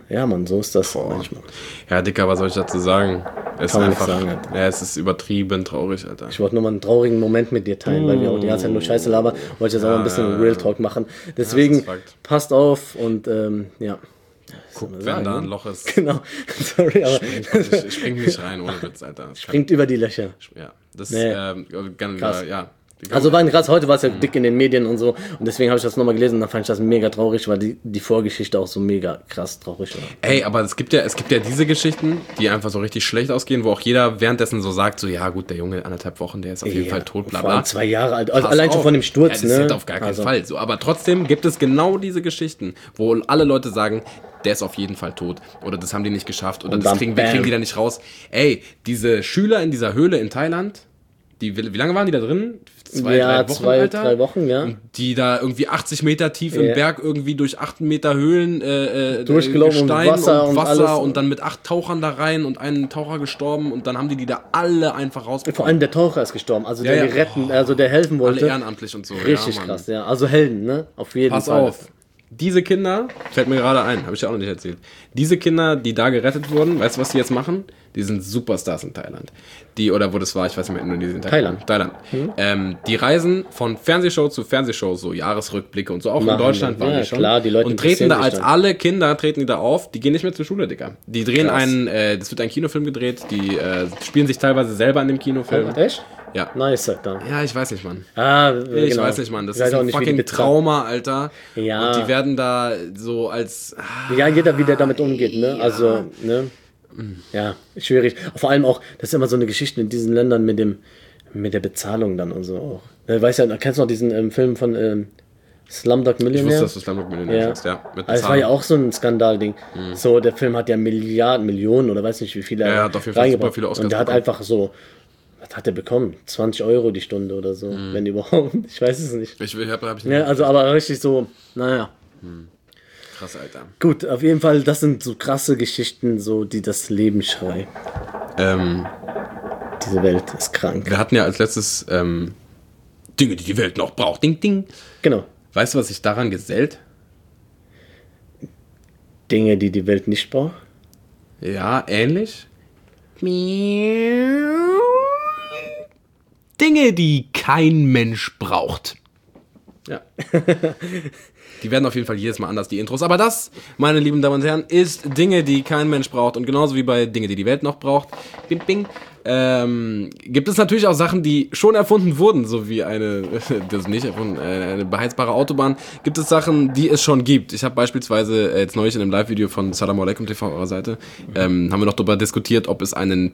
ja, Mann, so ist das Boah. manchmal. Ja, Dicker, was soll ich dazu sagen? Es Kann ist man einfach, nichts sagen, Alter. Ja, es ist übertrieben traurig, Alter. Ich wollte nur mal einen traurigen Moment mit dir teilen, mm. weil wir auch die ganze Zeit nur Scheiße labern. Wollte ich jetzt ja, auch mal ein bisschen ja, Real Talk machen. Deswegen ja, passt auf und ähm, ja. Guckt, wenn da ein Loch ist. Genau. Sorry, aber. Springt, springt nicht rein, ohne Witz, Alter. Das springt über die Löcher. Ja. Das nee. ähm, Krass. ja. Also war krass, heute war es ja mhm. dick in den Medien und so und deswegen habe ich das nochmal gelesen und dann fand ich das mega traurig, weil die, die Vorgeschichte auch so mega krass traurig war. Ey, aber es gibt ja es gibt ja diese Geschichten, die einfach so richtig schlecht ausgehen, wo auch jeder währenddessen so sagt, so ja gut, der Junge anderthalb Wochen, der ist auf jeden ja, Fall tot, bla bla. Vor allem zwei Jahre alt, also allein auf. schon von dem Sturz, ja, das ne? ist auf gar keinen also. Fall so, aber trotzdem gibt es genau diese Geschichten, wo alle Leute sagen, der ist auf jeden Fall tot oder das haben die nicht geschafft oder und das kriegen, wir kriegen die da nicht raus. Ey, diese Schüler in dieser Höhle in Thailand, die, wie lange waren die da drin? Zwei, ja, drei Wochen, zwei, Alter? drei Wochen, ja. Und die da irgendwie achtzig Meter tief im ja. Berg irgendwie durch acht Meter Höhlen äh, durchgelaufen und Wasser und, Wasser und, alles. und dann mit acht Tauchern da rein und einen Taucher gestorben und dann haben die die da alle einfach rausbekommen. Vor allem der Taucher ist gestorben, also ja, der ja. retten, also der helfen wollte. Alle ehrenamtlich und so. Richtig ja, krass, ja. Also Helden, ne? Auf jeden Pass Fall. Pass auf. Diese Kinder, fällt mir gerade ein, habe ich ja auch noch nicht erzählt. Diese Kinder, die da gerettet wurden, weißt du, was die jetzt machen? Die sind Superstars in Thailand. Die, oder wo das war, ich weiß nicht mehr, Indonesien. Thailand. Thailand. Hm? Ähm, die reisen von Fernsehshow zu Fernsehshow, so Jahresrückblicke und so. Auch Machen in Deutschland wir. waren ja, die schon. Klar, die Leute und treten da als dann. alle Kinder, treten die da auf, die gehen nicht mehr zur Schule, Digga. Die drehen Krass. einen, äh, das wird ein Kinofilm gedreht, die äh, spielen sich teilweise selber in dem Kinofilm. Oh, echt? Ja. Nice, Alter. Ja, ich weiß nicht, Mann. Ah, ich genau. weiß nicht, Mann. Das ich ist ein nicht, fucking Trauma, Alter. Ja. Und die werden da so als... Ah, ja, jeder, wie der damit umgeht, ne? Ja. Also, ne? Ja, schwierig. Vor allem auch, das ist immer so eine Geschichte in diesen Ländern mit dem, mit der Bezahlung dann und so auch. Weißt du, kennst du noch diesen ähm, Film von ähm, Slumdog Millionär? Ich wusste, dass du Slumdog Millionär ja. hast, ja. Mit also es war ja auch so ein Skandalding. Mhm. So, der Film hat ja Milliarden, Millionen oder weiß nicht wie viele. Ja, er hat auf jeden Fall super viele Oscars und der hat bekommen. einfach so... Was hat er bekommen? zwanzig Euro die Stunde oder so, mm. wenn überhaupt. Ich weiß es nicht. Ich, ich hab, hab ich nicht ja, also aber richtig so, naja. Hm. Krass, Alter. Gut, auf jeden Fall, das sind so krasse Geschichten, so die das Leben schreien. Ähm, Diese Welt ist krank. Wir hatten ja als letztes ähm, Dinge, die die Welt noch braucht. Ding, ding. Genau. Weißt du, was sich daran gesellt? Dinge, die die Welt nicht braucht? Ja, ähnlich. Dinge, die kein Mensch braucht. Ja. Die werden auf jeden Fall jedes Mal anders, die Intros. Aber das, meine lieben Damen und Herren, ist Dinge, die kein Mensch braucht. Und genauso wie bei Dinge, die die Welt noch braucht, bing, bing, ähm, gibt es natürlich auch Sachen, die schon erfunden wurden, so wie eine, das nicht erfunden, eine beheizbare Autobahn. Gibt es Sachen, die es schon gibt. Ich habe beispielsweise jetzt neulich in einem Live-Video von Salam Alaikum T V, eurer Seite, ähm, haben wir noch darüber diskutiert, ob es einen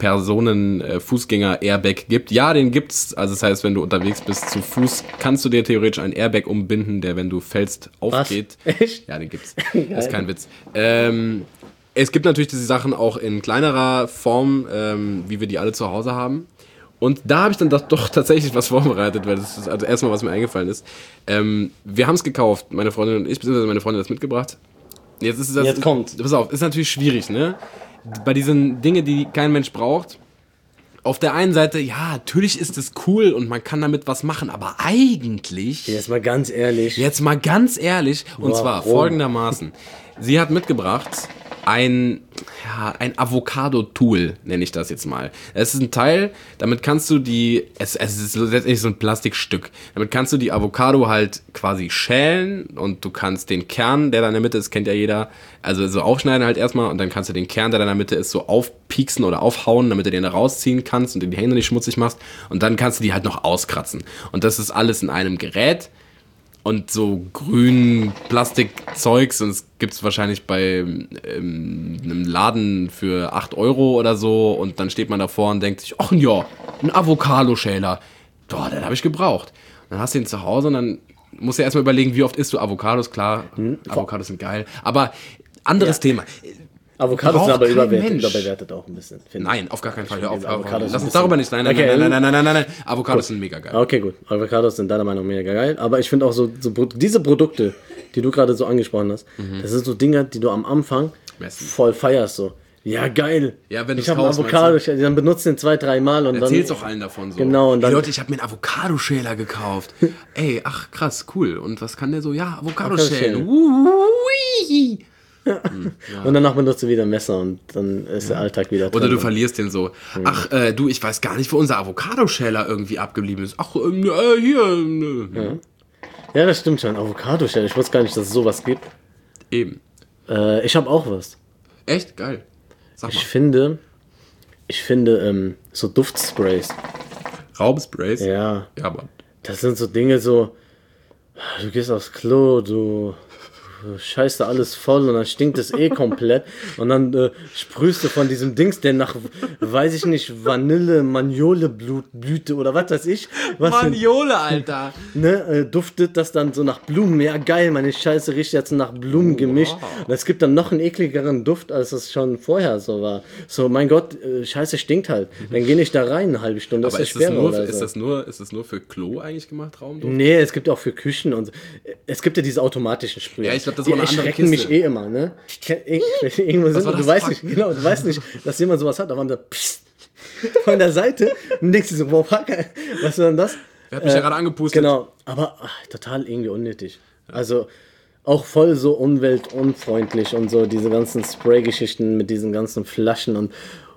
Personen-Fußgänger-Airbag gibt. Ja, den gibt's. Also das heißt, wenn du unterwegs bist zu Fuß, kannst du dir theoretisch einen Airbag umbinden, der, wenn du fällst, aufgeht. Was? Echt? Ja, den gibt's. Das ist kein Witz. Ähm, Es gibt natürlich diese Sachen auch in kleinerer Form, ähm, wie wir die alle zu Hause haben. Und da habe ich dann doch, doch tatsächlich was vorbereitet, weil das ist also erstmal, was mir eingefallen ist. Ähm, wir haben es gekauft, meine Freundin und ich, beziehungsweise meine Freundin hat es mitgebracht. Jetzt ist es das. Jetzt kommt. Pass auf, ist natürlich schwierig, ne? Bei diesen Dingen, die kein Mensch braucht. Auf der einen Seite, ja, natürlich ist es cool und man kann damit was machen, aber eigentlich... Jetzt mal ganz ehrlich. Jetzt mal ganz ehrlich, und Warum? zwar folgendermaßen. Sie hat mitgebracht ein, ja, ein Avocado-Tool, nenne ich das jetzt mal. Es ist ein Teil, damit kannst du die, es, es ist letztendlich so ein Plastikstück, damit kannst du die Avocado halt quasi schälen und du kannst den Kern, der da in der Mitte ist, kennt ja jeder, also so aufschneiden halt erstmal und dann kannst du den Kern, der da in der Mitte ist, so aufpieksen oder aufhauen, damit du den da rausziehen kannst und dir die Hände nicht schmutzig machst und dann kannst du die halt noch auskratzen. Und das ist alles in einem Gerät. Und so grün Plastikzeugs, und es gibt es wahrscheinlich bei ähm, einem Laden für acht Euro oder so. Und dann steht man davor und denkt sich, ach ja, ein Avocado-Schäler. Doch, den habe ich gebraucht. Dann hast du ihn zu Hause und dann musst du erstmal überlegen, wie oft isst du Avocados. Klar, hm. Avocados sind geil. Aber anderes ja. Thema. Avocados sind aber überbewertet, überbewertet auch ein bisschen. Nein, auf gar keinen Fall. Hör auf, Avocados lass uns darüber nicht. Nein, nein, okay. nein, nein, nein, nein, nein, nein, nein. Avocados gut. sind mega geil. Okay, gut. Avocados sind deiner Meinung nach mega geil. Aber ich finde auch so, so diese Produkte, die du gerade so angesprochen hast, mhm. das sind so Dinge, die du am Anfang Messen. voll feierst. So. Ja, geil. Ja, wenn ich habe einen Avocado, dann benutzt den zwei, drei Mal und Erzähl's dann... doch allen davon so. Genau. Und dann, hey Leute, ich habe mir einen Avocado-Schäler gekauft. Ey, ach krass, cool. Und was kann der so? Ja, Avocado-Schälen. Ja. Ja. Und danach benutzt du wieder ein Messer und dann ist ja. der Alltag wieder drin. Oder du verlierst den so. Mhm. Ach, äh, du, ich weiß gar nicht, wo unser Avocado-Schäler irgendwie abgeblieben ist. Ach, äh, hier. Äh. Ja. ja, das stimmt schon. Avocado-Schäler. Ich wusste gar nicht, dass es sowas gibt. Eben. Äh, ich habe auch was. Echt? Geil. Sag mal. Ich finde, ich finde ähm, so Duftsprays. Raumsprays? Ja. Ja, aber. Das sind so Dinge so, du gehst aufs Klo, du scheißt da alles voll und dann stinkt es eh komplett und dann äh, sprühst du von diesem Dings, der nach, weiß ich nicht, Vanille, Maniole, Blut, Blüte oder was weiß ich. Was Maniole, Alter! Ne, äh, duftet das dann so nach Blumen. Ja, geil, meine Scheiße riecht jetzt nach Blumen gemischt. Wow. Und es gibt dann noch einen ekligeren Duft, als es schon vorher so war. So, mein Gott, äh, Scheiße stinkt halt. Dann geh nicht da rein eine halbe Stunde. Aber ist, ist, das nur, oder ist, so. das nur, ist das nur für Klo eigentlich gemacht, Raumduft? Nee, es gibt auch für Küchen und so. Es gibt ja diese automatischen Sprüher. Ja, ich glaube, das ist eine andere Kiste. mich eh immer, ne? Irgendwo sind, du weißt nicht, genau, du weißt nicht, dass jemand sowas hat, aber dann pssst, von der Seite und denkst du so, boah, fuck, was ist denn das? Er hat mich äh, ja gerade angepustet. Genau, aber ach, total irgendwie unnötig. Ja. Also auch voll so umweltunfreundlich und so diese ganzen Spray-Geschichten mit diesen ganzen Flaschen und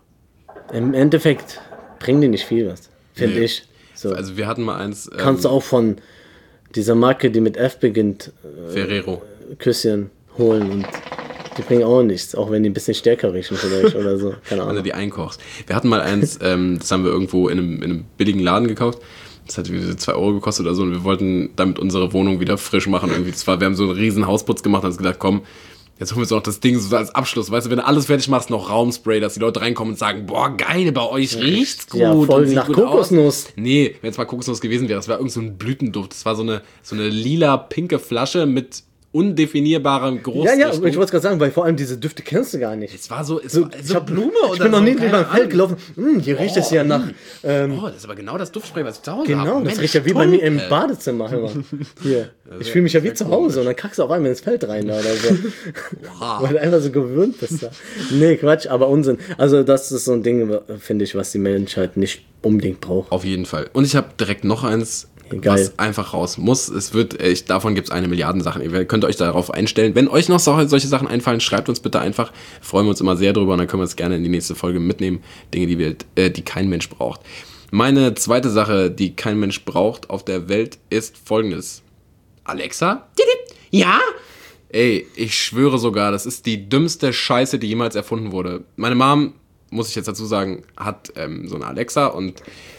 im Endeffekt bringen die nicht viel was, finde nee. ich. So. Also wir hatten mal eins. Ähm, Kannst du auch von dieser Marke, die mit F beginnt, äh, Ferrero. Küsschen holen und die bringen auch nichts, auch wenn die ein bisschen stärker riechen vielleicht oder so. Keine Ahnung. Wenn du die einkochst. Wir hatten mal eins, ähm, das haben wir irgendwo in einem, in einem billigen Laden gekauft. Das hat wie zwei Euro gekostet oder so und wir wollten damit unsere Wohnung wieder frisch machen. Irgendwie. Das war, wir haben so einen riesen Hausputz gemacht und haben gedacht, komm, jetzt holen wir uns auch das Ding so als Abschluss. Weißt du, wenn du alles fertig machst, noch Raumspray, dass die Leute reinkommen und sagen, boah, geil, bei euch riecht's gut. Ja, voll und nach Kokosnuss. Aus. Nee, wenn es mal Kokosnuss gewesen wäre, das war irgend so ein Blütenduft. Das war so eine, so eine lila-pinke Flasche mit undefinierbarem Geruchsrichtung. Ja, ja, ich wollte es gerade sagen, weil vor allem diese Düfte kennst du gar nicht. Es war so, es so, war so hab, Blume oder Ich bin noch so, nie über ein Feld gelaufen. Hm, hier riecht oh, es ja nach... Ähm, oh, das ist aber genau das Duftspray, was ich zu Hause genau, habe. Genau, das Mensch, riecht ja wie toll, bei mir im ey. Badezimmer. Hör mal. Hier. Ich fühle mich ja wie zu Hause und dann kackst du auf einmal ins Feld rein da oder so. Wow. Weil du einfach so gewöhnt bist da. Nee, Quatsch, aber Unsinn. Also das ist so ein Ding, finde ich, was die Menschheit nicht unbedingt braucht. Auf jeden Fall. Und ich habe direkt noch eins... Geil. Was einfach raus muss. Es wird, ich, davon gibt es eine Milliarde Sachen. Ihr könnt euch darauf einstellen. Wenn euch noch so, solche Sachen einfallen, schreibt uns bitte einfach. Freuen wir uns immer sehr drüber und dann können wir es gerne in die nächste Folge mitnehmen. Dinge, die, wir, äh, die kein Mensch braucht. Meine zweite Sache, die kein Mensch braucht auf der Welt, ist folgendes. Alexa? Ja? Ey, ich schwöre sogar, das ist die dümmste Scheiße, die jemals erfunden wurde. Meine Mom, muss ich jetzt dazu sagen, hat ähm, so eine Alexa und...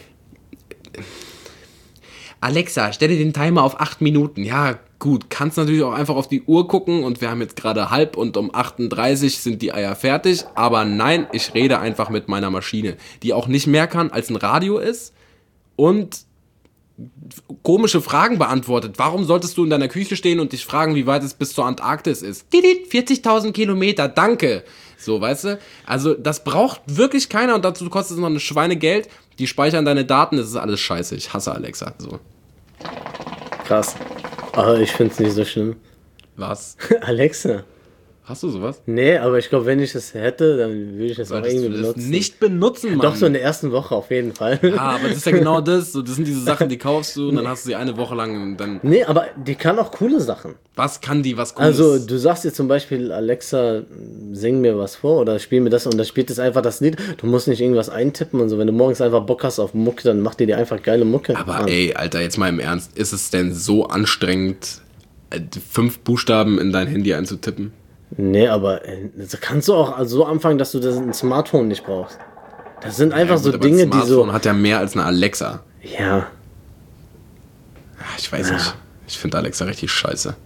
Alexa, stelle den Timer auf acht Minuten. Ja, gut, kannst natürlich auch einfach auf die Uhr gucken und wir haben jetzt gerade halb und um achtunddreißig sind die Eier fertig. Aber nein, ich rede einfach mit meiner Maschine, die auch nicht mehr kann, als ein Radio ist und komische Fragen beantwortet. Warum solltest du in deiner Küche stehen und dich fragen, wie weit es bis zur Antarktis ist? vierzigtausend Kilometer, danke. So, weißt du? Also, das braucht wirklich keiner und dazu kostet es noch eine Schweinegeld. Die speichern deine Daten, das ist alles scheiße. Ich hasse Alexa. So. Krass. Aber ich finde es nicht so schlimm. Was? Alexa. Hast du sowas? Nee, aber ich glaube, wenn ich das hätte, dann würde ich das auch irgendwie benutzen. Das nicht benutzen, Mann. Doch, so in der ersten Woche auf jeden Fall. Ja, aber das ist ja genau das. So, das sind diese Sachen, die kaufst du und dann hast du sie eine Woche lang und dann... Nee, aber die kann auch coole Sachen. Was kann die, was Cooles? Also, du sagst dir zum Beispiel, Alexa, sing mir was vor oder spiel mir das und dann spielt es einfach das Lied. Du musst nicht irgendwas eintippen und so. Wenn du morgens einfach Bock hast auf Mucke, dann macht die dir einfach geile Mucke. Aber an. Ey, Alter, jetzt mal im Ernst. Ist es denn so anstrengend, fünf Buchstaben in dein Handy einzutippen? Nee, aber äh, kannst du auch so anfangen, dass du das ein Smartphone nicht brauchst. Das sind einfach ja, gut, so Dinge, die so... Ein Smartphone hat ja mehr als eine Alexa. Ja. Ich weiß ja. nicht. Ich finde Alexa richtig scheiße.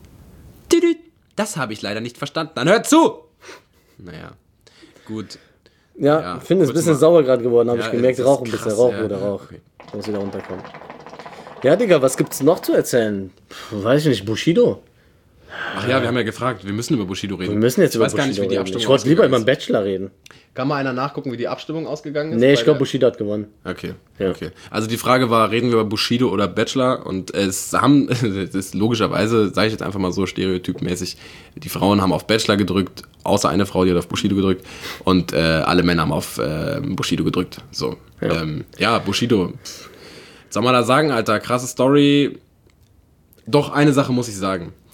Das habe ich leider nicht verstanden. Dann hört zu! Naja, gut. Ja, ja finde es ein bisschen mal. sauer gerade geworden, habe ja, ich gemerkt. Rauch ein krass, bisschen, Rauch ja. oder Rauch. Okay. Muss wieder runterkommen. Ja, Digga, was gibt's noch zu erzählen? Puh, weiß ich nicht, Bushido. Ach ja, wir haben ja gefragt, wir müssen über Bushido reden. Wir müssen jetzt ich über weiß Bushido gar nicht, wie die reden. Abstimmung Ich wollte lieber über den Bachelor reden. Kann mal einer nachgucken, wie die Abstimmung ausgegangen ist? Nee, ich glaube, Bushido hat gewonnen. Okay, ja. okay. Also die Frage war, reden wir über Bushido oder Bachelor? Und es haben, das ist logischerweise, sage ich jetzt einfach mal so stereotypmäßig, die Frauen haben auf Bachelor gedrückt, außer eine Frau, die hat auf Bushido gedrückt und äh, alle Männer haben auf äh, Bushido gedrückt. So, ja, ähm, ja Bushido. Was soll man da sagen, Alter? Krasse Story. Doch, eine Sache muss ich sagen.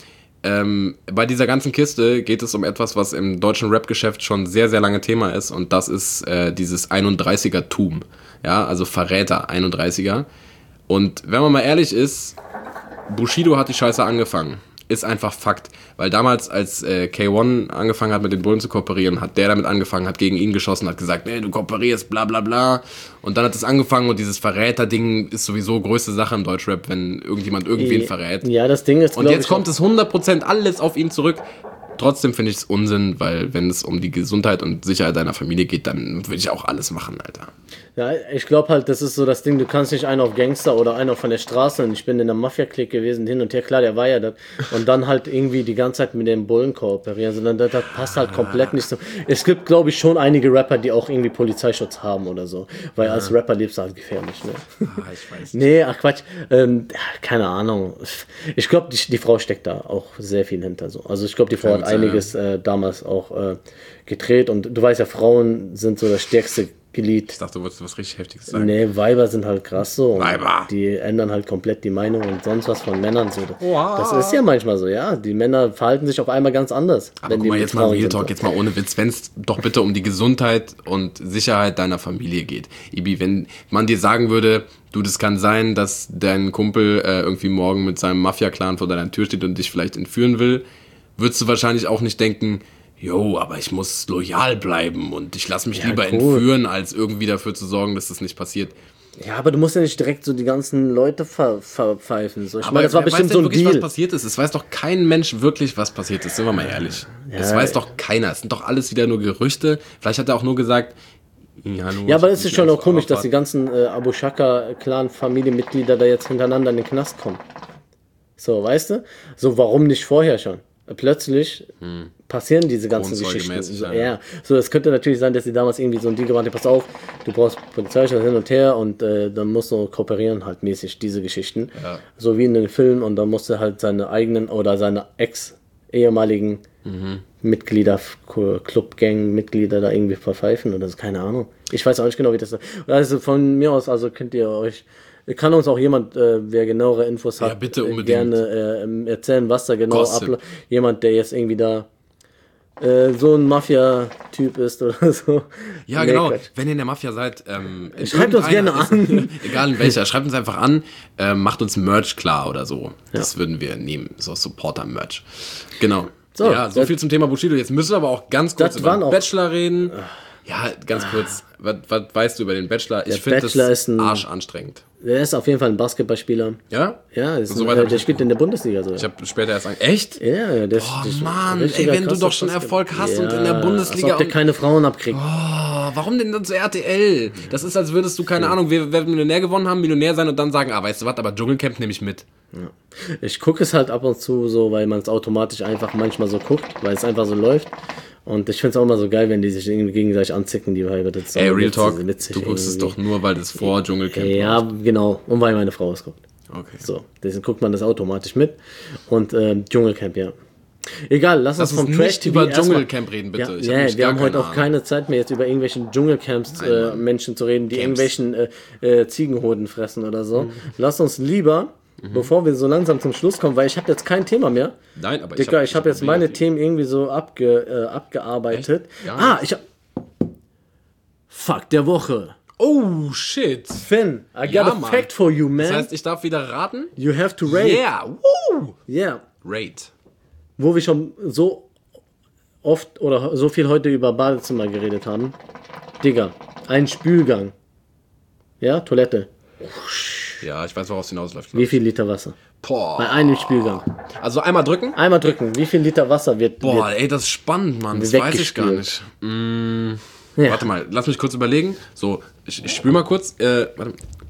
Ähm, bei dieser ganzen Kiste geht es um etwas, was im deutschen Rap-Geschäft schon sehr, sehr lange Thema ist. Und das ist äh, dieses einunddreißiger-Tum. Ja, also Verräter, einunddreißiger. Und wenn man mal ehrlich ist, Bushido hat die Scheiße angefangen. Ist einfach Fakt. Weil damals, als äh, K eins angefangen hat, mit den Bullen zu kooperieren, hat der damit angefangen, hat gegen ihn geschossen, hat gesagt, nee, du kooperierst, bla bla bla. Und dann hat es angefangen und dieses Verräter-Ding ist sowieso größte Sache im Deutschrap, wenn irgendjemand irgendwen verrät. Ja, das Ding ist, und jetzt kommt es hundert Prozent alles auf ihn zurück. Trotzdem finde ich es Unsinn, weil wenn es um die Gesundheit und Sicherheit deiner Familie geht, dann würde ich auch alles machen, Alter. Ja, ich glaube halt, das ist so das Ding, du kannst nicht einen auf Gangster oder einen auf von der Straße und ich bin in der Mafia-Clique gewesen, hin und her, klar, der war ja das. Und dann halt irgendwie die ganze Zeit mit den Bullen kooperieren, sondern das, das passt halt komplett nicht so. Es gibt, glaube ich, schon einige Rapper, die auch irgendwie Polizeischutz haben oder so, weil ja. als Rapper lebst du halt gefährlich, ne? Ah, ich weiß nicht. Nee, ach Quatsch, ähm, keine Ahnung. Ich glaube, die, die Frau steckt da auch sehr viel hinter so. Also ich glaube, die Frau hat einiges äh, damals auch äh, gedreht und du weißt ja, Frauen sind so das stärkste Glied. Ich dachte, du wolltest was richtig Heftiges sagen. Nee, Weiber sind halt krass so. Weiber. Die ändern halt komplett die Meinung und sonst was von Männern so. Wow. Das ist ja manchmal so, ja. Die Männer verhalten sich auf einmal ganz anders. Aber wenn guck mal, jetzt mal Real Talk, jetzt mal ohne Witz, wenn es doch bitte um die Gesundheit und Sicherheit deiner Familie geht. Ibi, wenn man dir sagen würde, du, das kann sein, dass dein Kumpel äh, irgendwie morgen mit seinem Mafia-Clan vor deiner Tür steht und dich vielleicht entführen will, würdest du wahrscheinlich auch nicht denken, jo, aber ich muss loyal bleiben und ich lasse mich ja, lieber cool. entführen, als irgendwie dafür zu sorgen, dass das nicht passiert. Ja, aber du musst ja nicht direkt so die ganzen Leute ver- verpfeifen. So. Ich meine, das war bestimmt so ein wirklich, Deal. Was passiert ist. Es weiß doch kein Mensch wirklich, was passiert ist. Sind wir mal ehrlich. Ja. Das weiß doch keiner. Es sind doch alles wieder nur Gerüchte. Vielleicht hat er auch nur gesagt, ja, hallo, ja aber es ist schon auch komisch, dass die ganzen äh, Abu Shaka-Clan-Familienmitglieder da jetzt hintereinander in den Knast kommen. So, weißt du? So, warum nicht vorher schon? Plötzlich hm. passieren diese ganzen Geschichten. So, ja. So, es könnte natürlich sein, dass sie damals irgendwie so ein Deal gemacht haben, pass auf, du brauchst Polizeischutz hin und her und äh, dann musst du kooperieren halt mäßig, diese Geschichten. Ja. So wie in einem Film und dann musst du halt seine eigenen oder seine ex-ehemaligen mhm. Mitglieder, Club-Gang-Mitglieder da irgendwie verpfeifen oder so, keine Ahnung. Ich weiß auch nicht genau, wie das ist. Also von mir aus, also könnt ihr euch kann uns auch jemand, äh, wer genauere Infos hat, ja, bitte unbedingt. gerne äh, erzählen, was da genau abläuft. Jemand, der jetzt irgendwie da äh, so ein Mafia-Typ ist oder so. Ja, nee, genau. Quatsch. Wenn ihr in der Mafia seid, ähm, schreibt uns gerne ist, an. Egal in welcher, schreibt uns einfach an, äh, macht uns Merch klar oder so. Ja. Das würden wir nehmen, so Supporter-Merch. Genau. So, ja, so viel zum Thema Bushido. Jetzt müssen wir aber auch ganz kurz über den Bachelor reden. Ja, ganz kurz. Was, was weißt du über den Bachelor? Ich finde das ein, arsch anstrengend. Der ist auf jeden Fall ein Basketballspieler. Ja? Ja, ist so ein, äh, der spielt in der Bundesliga so. Ich habe später erst gesagt, echt? Ja, der Boah, ist Mann, ey, wenn du doch schon Erfolg hast ja, und in der Bundesliga. Als ob der keine Frauen abkriegt. Oh, warum denn dann zu R T L? Das ist, als würdest du, keine ja. Ahnung, wer, wer Millionär gewonnen haben, Millionär sein und dann sagen, ah, weißt du was, aber Dschungelcamp nehme ich mit. Ja. Ich gucke es halt ab und zu so, weil man es automatisch einfach manchmal so guckt, weil es einfach so läuft. Und ich finde es auch immer so geil, wenn die sich irgendwie gegenseitig anzicken, die Weiber. Das Ey, Real Talk, du guckst irgendwie. Es doch nur, weil das vor Dschungelcamp Ja, macht. Genau. Und weil meine Frau es guckt. Okay. So, deswegen guckt man das automatisch mit. Und äh, Dschungelcamp, ja. Egal, lass, lass uns vom Trash T V über Dschungelcamp reden, bitte. Ja, ja wir haben heute auch Ahnung. keine Zeit mehr, jetzt über irgendwelchen Dschungelcamps äh, Menschen zu reden, die Camps. irgendwelchen äh, äh, Ziegenhoden fressen oder so. Mhm. Lass uns lieber... Mhm. Bevor wir so langsam zum Schluss kommen, weil ich habe jetzt kein Thema mehr. Nein, aber Dicker, ich habe hab jetzt meine Themen irgendwie so abge, äh, abgearbeitet. Ja, ah, ich hab... Fuck der Woche. Oh, shit. Finn, I got ja, a Mann. fact for you, man. Das heißt, ich darf wieder raten? You have to rate. Yeah, woo. Yeah. Rate. Wo wir schon so oft oder so viel heute über Badezimmer geredet haben. Digga, ein Spülgang. Ja, Toilette. Ja, ich weiß, woraus es hinausläuft. Wie viel Liter Wasser? Boah. Bei einem Spülgang. Also einmal drücken? Einmal drücken. Wie viel Liter Wasser wird... Boah, wird ey, das ist spannend, Mann. Das weiß ich gar nicht. Mm, ja. Warte mal, lass mich kurz überlegen. So, ich, ich spül mal kurz. Äh, warte.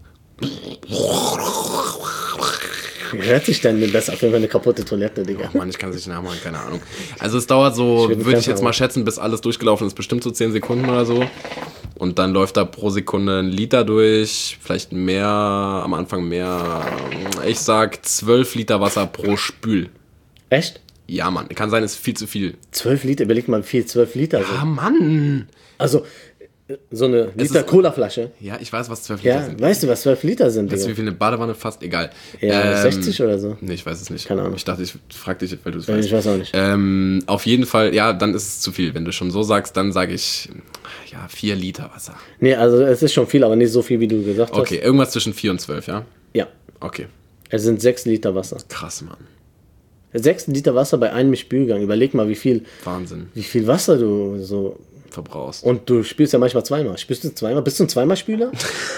Wie hört sich denn das? Auf jeden Fall eine kaputte Toilette, Digga. Oh Mann, ich kann es nicht nachmachen, keine Ahnung. Also es dauert so, würde ich jetzt mal schätzen, bis alles durchgelaufen ist, bestimmt so zehn Sekunden oder so. Und dann läuft da pro Sekunde ein Liter durch, vielleicht mehr, am Anfang mehr. Ich sag zwölf Liter Wasser pro Spül. Echt? Ja, Mann, kann sein, ist viel zu viel. zwölf Liter, überleg mal, viel zwölf Liter. Ja, so. Mann. Also, So eine Es Liter ist- Cola-Flasche. Ja, ich weiß, was zwölf Liter Ja, sind. weißt du, was zwölf Liter sind, Weißt du, wie Digga? viel eine Badewanne fast? Egal. Ja, sechzig oder so? Nee, ich weiß es nicht. Keine Ahnung. Ich dachte, ich frag dich, weil du es Ja, weißt. ich weiß auch nicht. Ähm, auf jeden Fall, ja, dann ist es zu viel. Wenn du schon so sagst, dann sage ich, ja, vier Liter Wasser. Nee, also es ist schon viel, aber nicht so viel, wie du gesagt hast. Okay, irgendwas zwischen vier und zwölf, ja? Ja, Okay, es sind sechs Liter Wasser. krass, Mann. sechs Liter Wasser bei einem Spülgang. Überleg mal, wie viel, Wahnsinn. wie viel Wasser du so... Verbrauchst. Und du spülst ja manchmal zweimal. Spülst du zweimal? Bist du ein Zweimal-Spüler?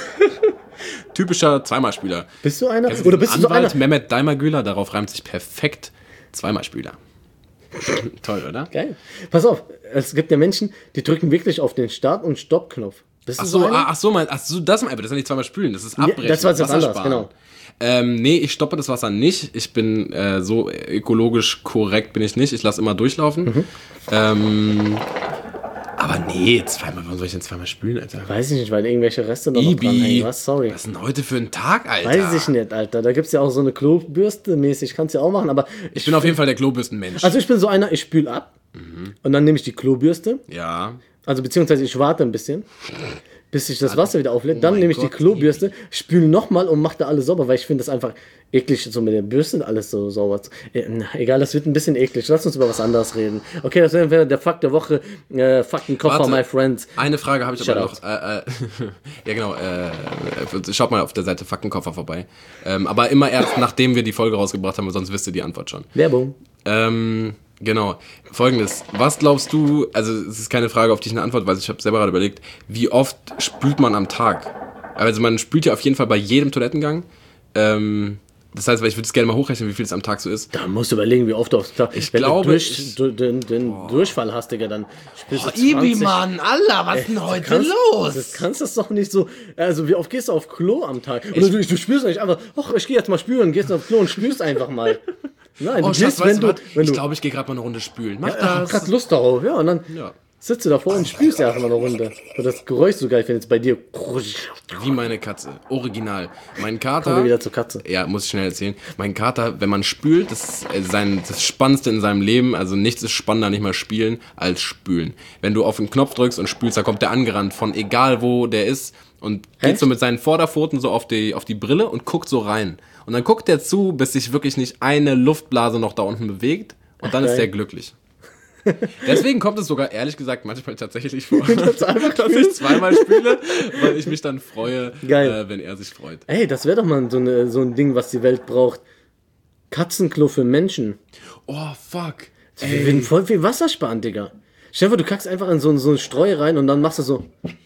Typischer Zweimalspüler. Bist du einer? Es ist Oder ein bist du so Anwalt, einer? Mehmet Daimagüler, darauf reimt sich perfekt Zweimalspüler. Toll, oder? Geil. Pass auf, es gibt ja Menschen, die drücken wirklich auf den Start- und Stopp-Knopf. Bist Ach du so, so einer? ah, ach so, mein, ach so, das mein, das ist ja nicht zweimal spülen, das ist abbrechen. das war jetzt was Wasser anderes, sparen. genau. Ähm, nee, ich stoppe das Wasser nicht. Ich bin äh, so ökologisch korrekt bin ich nicht. Ich lasse immer durchlaufen. Mhm. Ähm, aber nee, zweimal, warum soll ich denn zweimal spülen, Alter? Weiß ich nicht, weil irgendwelche Reste noch, noch Ibi, dranhängen. Was? Sorry. was ist denn heute für ein Tag, Alter? Weiß ich nicht, Alter. Da gibt es ja auch so eine Klobürste mäßig. Kannst du ja auch machen, aber Ich bin auf jeden Fall der Klobürstenmensch. also ich bin so einer, ich spül ab und dann nehme ich die Klobürste. ja. Also beziehungsweise ich warte ein bisschen, bis sich das Wasser wieder auflädt. Dann mein nehme ich die Gott, Klobürste, spüle nochmal und mache da alles sauber, weil ich finde das einfach eklig, so mit der Bürste alles so sauber zu. Äh, na, egal, das wird ein bisschen eklig. Lass uns über was anderes reden. Okay, das wäre der Fakt der Woche. Äh, Faktenkoffer, Warte. my friends. Eine Frage habe ich Shout aber out. noch. Äh, äh, ja, genau. Äh, schaut mal auf der Seite Faktenkoffer vorbei. Ähm, aber immer erst, nachdem wir die Folge rausgebracht haben, sonst wisst ihr die Antwort schon. Werbung. Ähm, genau. Folgendes. Was glaubst du, also es ist keine Frage, auf die ich eine Antwort weiß, ich habe selber gerade überlegt, wie oft spült man am Tag? Also man spült ja auf jeden Fall bei jedem Toilettengang. Ähm, das heißt, weil ich würde es gerne mal hochrechnen, wie viel es am Tag so ist. Da musst du überlegen, wie oft du aufs Tag. Ich Wenn glaube, du durch, ich- du, den, den Durchfall hast, Digga, dann spürst du Ibi, zwanzig. Mann, Allah, was ist denn heute Kannst, los? Das kannst das doch nicht so. Also, wie oft gehst du auf Klo am Tag? Oder du, du spürst nicht einfach, ach, ich gehe jetzt mal spülen, gehst auf Klo und spürst einfach mal. Nein, Oh, du Schatz, gehst, wenn weißt du du. was? Wenn Ich du glaube, ich gehe gerade mal eine Runde spülen. Mach ich hab das. grad Lust darauf, ja, und dann Ja. sitzt du davor und spülst erstmal eine Runde. Und das Geräusch so geil, ich finde jetzt bei dir. Wie meine Katze. Original. Mein Kater. Kommen wir wieder zur Katze. Ja, muss ich schnell erzählen. Mein Kater, wenn man spült, das ist äh, sein, das Spannendste in seinem Leben. Also nichts ist spannender, nicht mal spielen, als spülen. Wenn du auf den Knopf drückst und spülst, da kommt der angerannt von egal wo der ist und geht Echt? so mit seinen Vorderpfoten so auf die, auf die Brille und guckt so rein. Und dann guckt der zu, bis sich wirklich nicht eine Luftblase noch da unten bewegt. Und dann Ach, ist geil. der glücklich. Deswegen kommt es sogar, ehrlich gesagt, manchmal tatsächlich vor, Das einfach dass ich zweimal spiele, weil ich mich dann freue, Geil. äh, wenn er sich freut. Ey, das wäre doch mal so, eine, so ein Ding, was die Welt braucht. Katzenklo für Menschen. Oh, fuck. Wir würden voll viel Wasser sparen, Digga. Stell dir vor, du kackst einfach in so, so eine Streu rein und dann machst du so.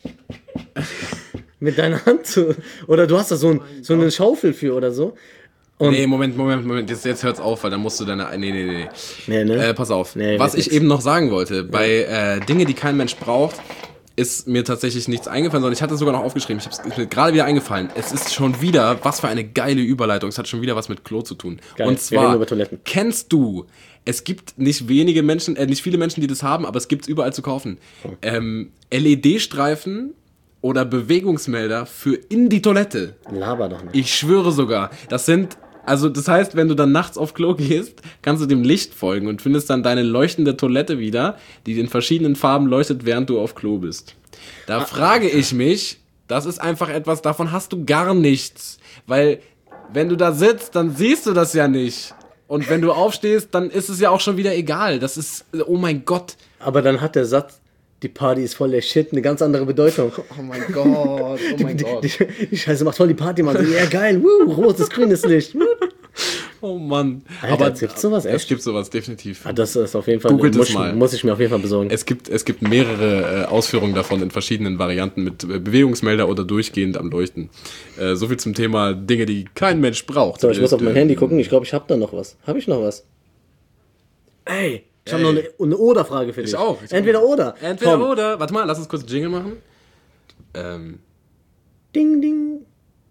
Mit deiner Hand so. Oder du hast da so, ein, so eine Schaufel für oder so. Und Nee, Moment, Moment, Moment, jetzt, jetzt hört's auf, weil dann musst du deine, nee, nee, nee, Nee, ne? Äh, pass auf, Nee, was wird ich nix. eben noch sagen wollte, bei äh, Dinge, die kein Mensch braucht, ist mir tatsächlich nichts eingefallen, sondern ich hatte es sogar noch aufgeschrieben, ich habe es mir gerade wieder eingefallen, es ist schon wieder, was für eine geile Überleitung, es hat schon wieder was mit Klo zu tun. Geil, Und wir zwar, reden über Toiletten. kennst du, es gibt nicht wenige Menschen, äh, nicht viele Menschen, die das haben, aber es gibt's überall zu kaufen, ähm, L E D-Streifen oder Bewegungsmelder für in die Toilette. Laber doch nicht. Ich schwöre sogar, das sind, also das heißt, wenn du dann nachts auf Klo gehst, kannst du dem Licht folgen und findest dann deine leuchtende Toilette wieder, die in verschiedenen Farben leuchtet, während du auf Klo bist. Da frage ich mich, das ist einfach etwas, davon hast du gar nichts, weil wenn du da sitzt, dann siehst du das ja nicht. Und wenn du aufstehst, dann ist es ja auch schon wieder egal. Das ist, oh mein Gott. Aber dann hat der Satz, die Party ist voll der Shit, eine ganz andere Bedeutung. Oh mein Gott, oh mein Die, die, die Scheiße macht voll die Party, Mann. So, ja, geil, wuh, rotes, grünes Licht. Wuh. Oh Mann. Alter, gibt's sowas, Es echt? gibt sowas, definitiv. Ah, das ist auf jeden Fall, Googelt muss, es mal. muss ich mir auf jeden Fall besorgen. Es gibt, es gibt mehrere äh, Ausführungen davon in verschiedenen Varianten mit äh, Bewegungsmelder oder durchgehend am Leuchten. Äh, so viel zum Thema Dinge, die kein Mensch braucht. So, ich muss auf mein Äh, Handy gucken. Ich glaube, ich habe da noch was. Habe ich noch was? Ey, ich habe Ey. noch eine, eine Oder-Frage für dich. Ich auch. Ich Entweder auch. oder. Entweder Komm. oder. Warte mal, lass uns kurz einen Jingle machen. Ähm, Ding, ding.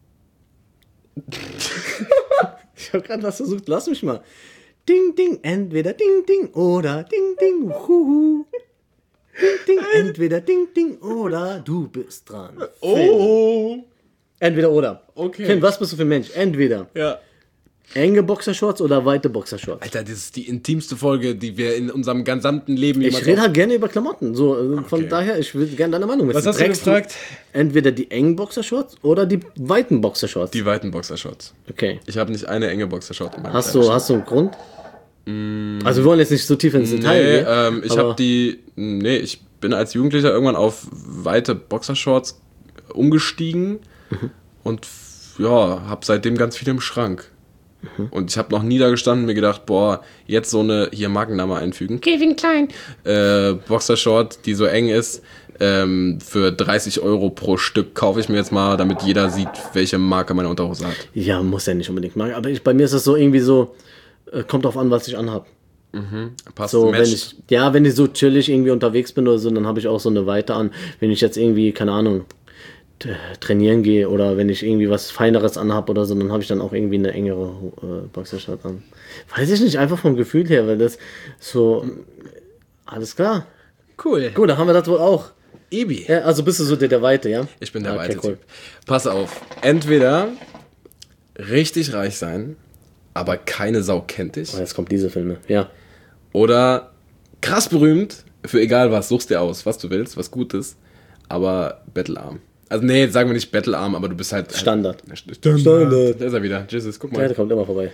Ich habe gerade was versucht. Lass mich mal. Ding, ding. Entweder ding, ding oder ding, ding. Huhu. Ding, ding. Entweder ding, ding oder du bist dran. Finn. oh! Entweder oder. Okay. Finn, was bist du für ein Mensch? Entweder Ja. enge Boxershorts oder weite Boxershorts? Alter, das ist die intimste Folge, die wir in unserem gesamten Leben Ich rede halt gerne über Klamotten. So, also von Okay. daher, ich will gerne deine Meinung wissen. Was hast du Trägst gefragt? Entweder die engen Boxershorts oder die weiten Boxershorts. Die weiten Boxershorts. Okay. Ich habe nicht eine enge Boxershort in meinem Hast Kleiderschrank. du, hast du einen Grund? Also wir wollen jetzt nicht so tief ins Detail Nee, gehen. ähm, ich aber- habe die. Nee, ich bin als Jugendlicher irgendwann auf weite Boxershorts umgestiegen Mhm. und f- ja, habe seitdem ganz viel im Schrank. Und ich habe noch nie da gestanden und mir gedacht, boah, jetzt so eine, hier Markenname einfügen, Kevin Klein, äh, Boxershort, die so eng ist, ähm, für dreißig Euro pro Stück kaufe ich mir jetzt mal, damit jeder sieht, welche Marke meine Unterhose hat. Ja, muss ja nicht unbedingt machen. Aber ich, bei mir ist es so irgendwie so, äh, kommt drauf an, was ich anhab. Passt, So, wenn matcht. ich, ja, wenn ich so chillig irgendwie unterwegs bin oder so, dann habe ich auch so eine Weite an. Wenn ich jetzt irgendwie, keine Ahnung, t- trainieren gehe oder wenn ich irgendwie was Feineres anhab oder so, dann habe ich dann auch irgendwie eine engere äh, Boxershort an. Weiß ich nicht, einfach vom Gefühl her, weil das so, alles klar. Cool. Gut, da haben wir das wohl auch. Ibi. Ja, also bist du so der, der Weite, ja? Ich bin der Okay, weite cool. Typ. Pass auf. Entweder richtig reich sein, aber keine Sau kennt dich. Oh, jetzt kommt diese Filme, ja. Oder krass berühmt, für egal was, suchst dir aus, was du willst, was gut ist, aber bettelarm. Also nee, sagen wir nicht bettelarm, aber du bist halt... Standard. Standard. Standard. Da ist er wieder. Jesus, guck Ja, mal. der kommt immer vorbei.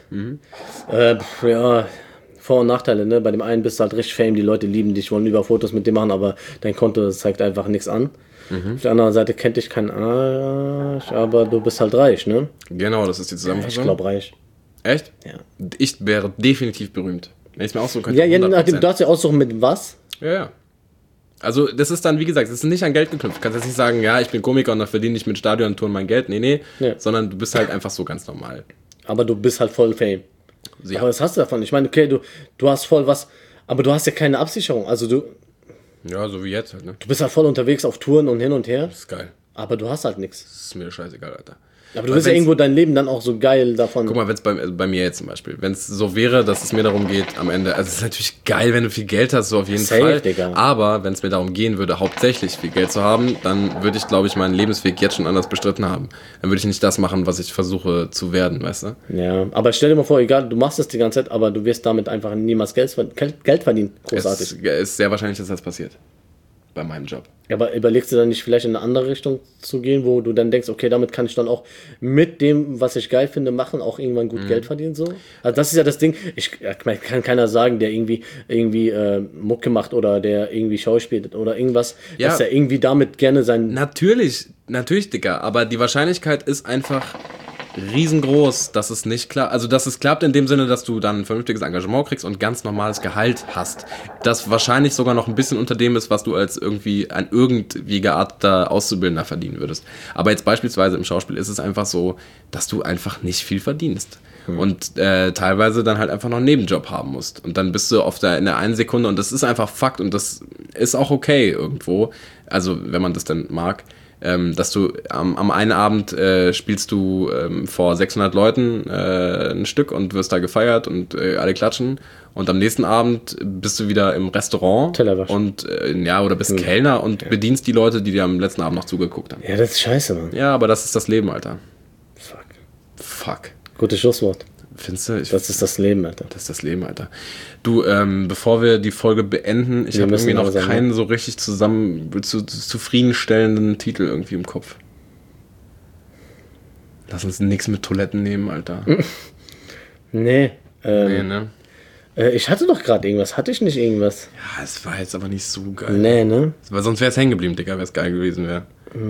Äh, pf, ja, Vor- und Nachteile, ne? Bei dem einen bist du halt richtig Fame, die Leute lieben dich, wollen über Fotos mit dir machen, aber dein Konto zeigt einfach nichts an. Auf der anderen Seite kennt dich kein Arsch, aber du bist halt reich, ne? Genau, das ist die Ich Zusammenfassung. glaube reich. Echt? Ja. Ich wäre definitiv berühmt. Wenn ich es mir aussuchen könnte. Ja, je nachdem, hundert Prozent. du darfst ja aussuchen mit was. Ja, ja. Also, das ist dann, wie gesagt, das ist nicht an Geld geknüpft. Du kannst jetzt nicht sagen, ja, ich bin Komiker und dann verdiene ich mit Stadiontouren mein Geld. Nee, nee. Ja. Sondern du bist halt einfach so ganz normal. Aber du bist halt voll Fame. Ja. Aber was hast du davon? Ich meine, okay, du, du hast voll was, aber du hast ja keine Absicherung. Also du, Ja, so wie jetzt halt, ne? du bist halt voll unterwegs auf Touren und hin und her, Das ist geil. aber du hast halt nichts. Das ist mir scheißegal, Alter. Aber du Weil willst ja wenn's- irgendwo dein Leben dann auch so geil davon. Guck mal, wenn es bei, bei mir jetzt zum Beispiel, wenn es so wäre, dass es mir darum geht, am Ende, also es ist natürlich geil, wenn du viel Geld hast, so auf jeden Safe, Fall. Digga. Aber wenn es mir darum gehen würde, hauptsächlich viel Geld zu haben, dann würde ich, glaube ich, meinen Lebensweg jetzt schon anders bestritten haben. Dann würde ich nicht das machen, was ich versuche zu werden, weißt du? Ja, aber stell dir mal vor, egal, du machst es die ganze Zeit, aber du wirst damit einfach niemals Geld, Geld Geld verdienen. Großartig. Es ist sehr wahrscheinlich, dass das passiert. Bei meinem Job. Aber überlegst du dann nicht vielleicht in eine andere Richtung zu gehen, wo du dann denkst, okay, damit kann ich dann auch mit dem, was ich geil finde, machen, auch irgendwann Mhm. gut Geld verdienen so? Also das ist ja das Ding, ich, ja, kann keiner sagen, der irgendwie irgendwie äh, Mucke macht oder der irgendwie schauspielt oder irgendwas, Ja. dass er irgendwie damit gerne sein... Natürlich, natürlich, Dicker, aber die Wahrscheinlichkeit ist einfach riesengroß, dass es nicht klappt. Also, dass es klappt in dem Sinne, dass du dann ein vernünftiges Engagement kriegst und ganz normales Gehalt hast. Das wahrscheinlich sogar noch ein bisschen unter dem ist, was du als irgendwie ein irgendwie gearteter Auszubildender verdienen würdest. Aber jetzt beispielsweise im Schauspiel ist es einfach so, dass du einfach nicht viel verdienst. Und äh, teilweise dann halt einfach noch einen Nebenjob haben musst. Und dann bist du auf der, in der einen Sekunde, und das ist einfach Fakt und das ist auch okay irgendwo. Also, wenn man das dann mag. Ähm, dass du am, am einen Abend äh, spielst du ähm, vor sechshundert Leuten äh, ein Stück und wirst da gefeiert und äh, alle klatschen und am nächsten Abend bist du wieder im Restaurant Tellerwaschen. und äh, ja, oder bist Kellner und bedienst die Leute, die dir am letzten Abend noch zugeguckt haben. Ja, das ist scheiße, Mann. Ja, aber das ist das Leben, Alter. Fuck. Fuck. Gutes Schlusswort. Findest du? Ich, Das ist das Leben, Alter. das ist das Leben, Alter. Du, ähm, bevor wir die Folge beenden, ich Wir habe müssen irgendwie noch langsam, keinen so richtig zusammen zu, zufriedenstellenden Titel irgendwie im Kopf. Lass uns nichts mit Toiletten nehmen, Alter. Nee. Ähm, Nee, ne? äh, ich hatte doch gerade irgendwas. Hatte ich nicht irgendwas? Ja, es war jetzt aber nicht so geil. Nee, ne? Weil sonst wäre es hängen geblieben, Digga, wenn es geil gewesen wäre.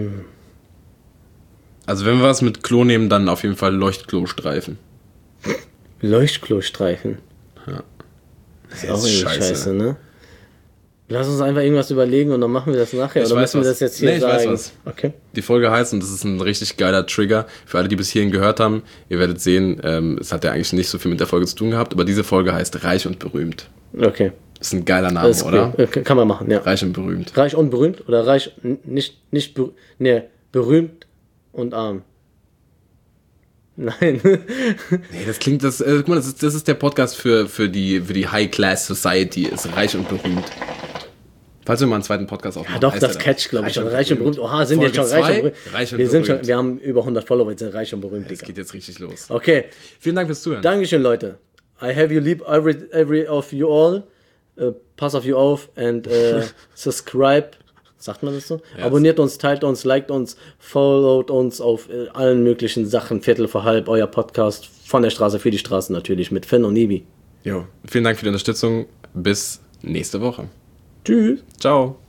Also wenn wir was mit Klo nehmen, dann auf jeden Fall Leuchtklostreifen. Leuchtklostreifen. Ja. Das ist auch irgendwie scheiße. ne? Lass uns einfach irgendwas überlegen und dann machen wir das nachher. Ich Oder weiß müssen wir was. das jetzt hier Nee, ich sagen? weiß was. Okay. Die Folge heißt, und das ist ein richtig geiler Trigger für alle, die bis hierhin gehört haben, ihr werdet sehen, ähm, es hat ja eigentlich nicht so viel mit der Folge zu tun gehabt, aber diese Folge heißt Reich und Berühmt. Okay. Das ist ein geiler Name, Das ist oder? okay. Äh, Kann man machen, ja. Reich und Berühmt. Reich und berühmt oder reich n- nicht, nicht ber nee, berühmt und arm. Nein. Nee, das klingt, das, äh, guck mal, das ist, das ist der Podcast für, für die, für die High-Class Society, ist Reich und Berühmt. Falls wir mal einen zweiten Podcast aufmachen. Ja, doch, das Catch, glaube ich. Schon. Reich und berühmt. Oha, sind Folge jetzt schon reich und berühmt. Reich und wir, sind berühmt. schon, wir haben über hundert Follower, jetzt sind reich und berühmt, Es Digga. geht jetzt richtig los. Okay. Vielen Dank fürs Zuhören. Dankeschön, Leute. I have you lieb, every, every of you all. Uh, pass auf you auf and uh, subscribe. Sagt man das so? Ja, Abonniert uns, teilt uns, liked uns, followt uns auf äh, allen möglichen Sachen. Viertel vor halb, euer Podcast von der Straße für die Straßen natürlich mit Finn und Nibi. Jo, vielen Dank für die Unterstützung. Bis nächste Woche. Tschüss. Ciao.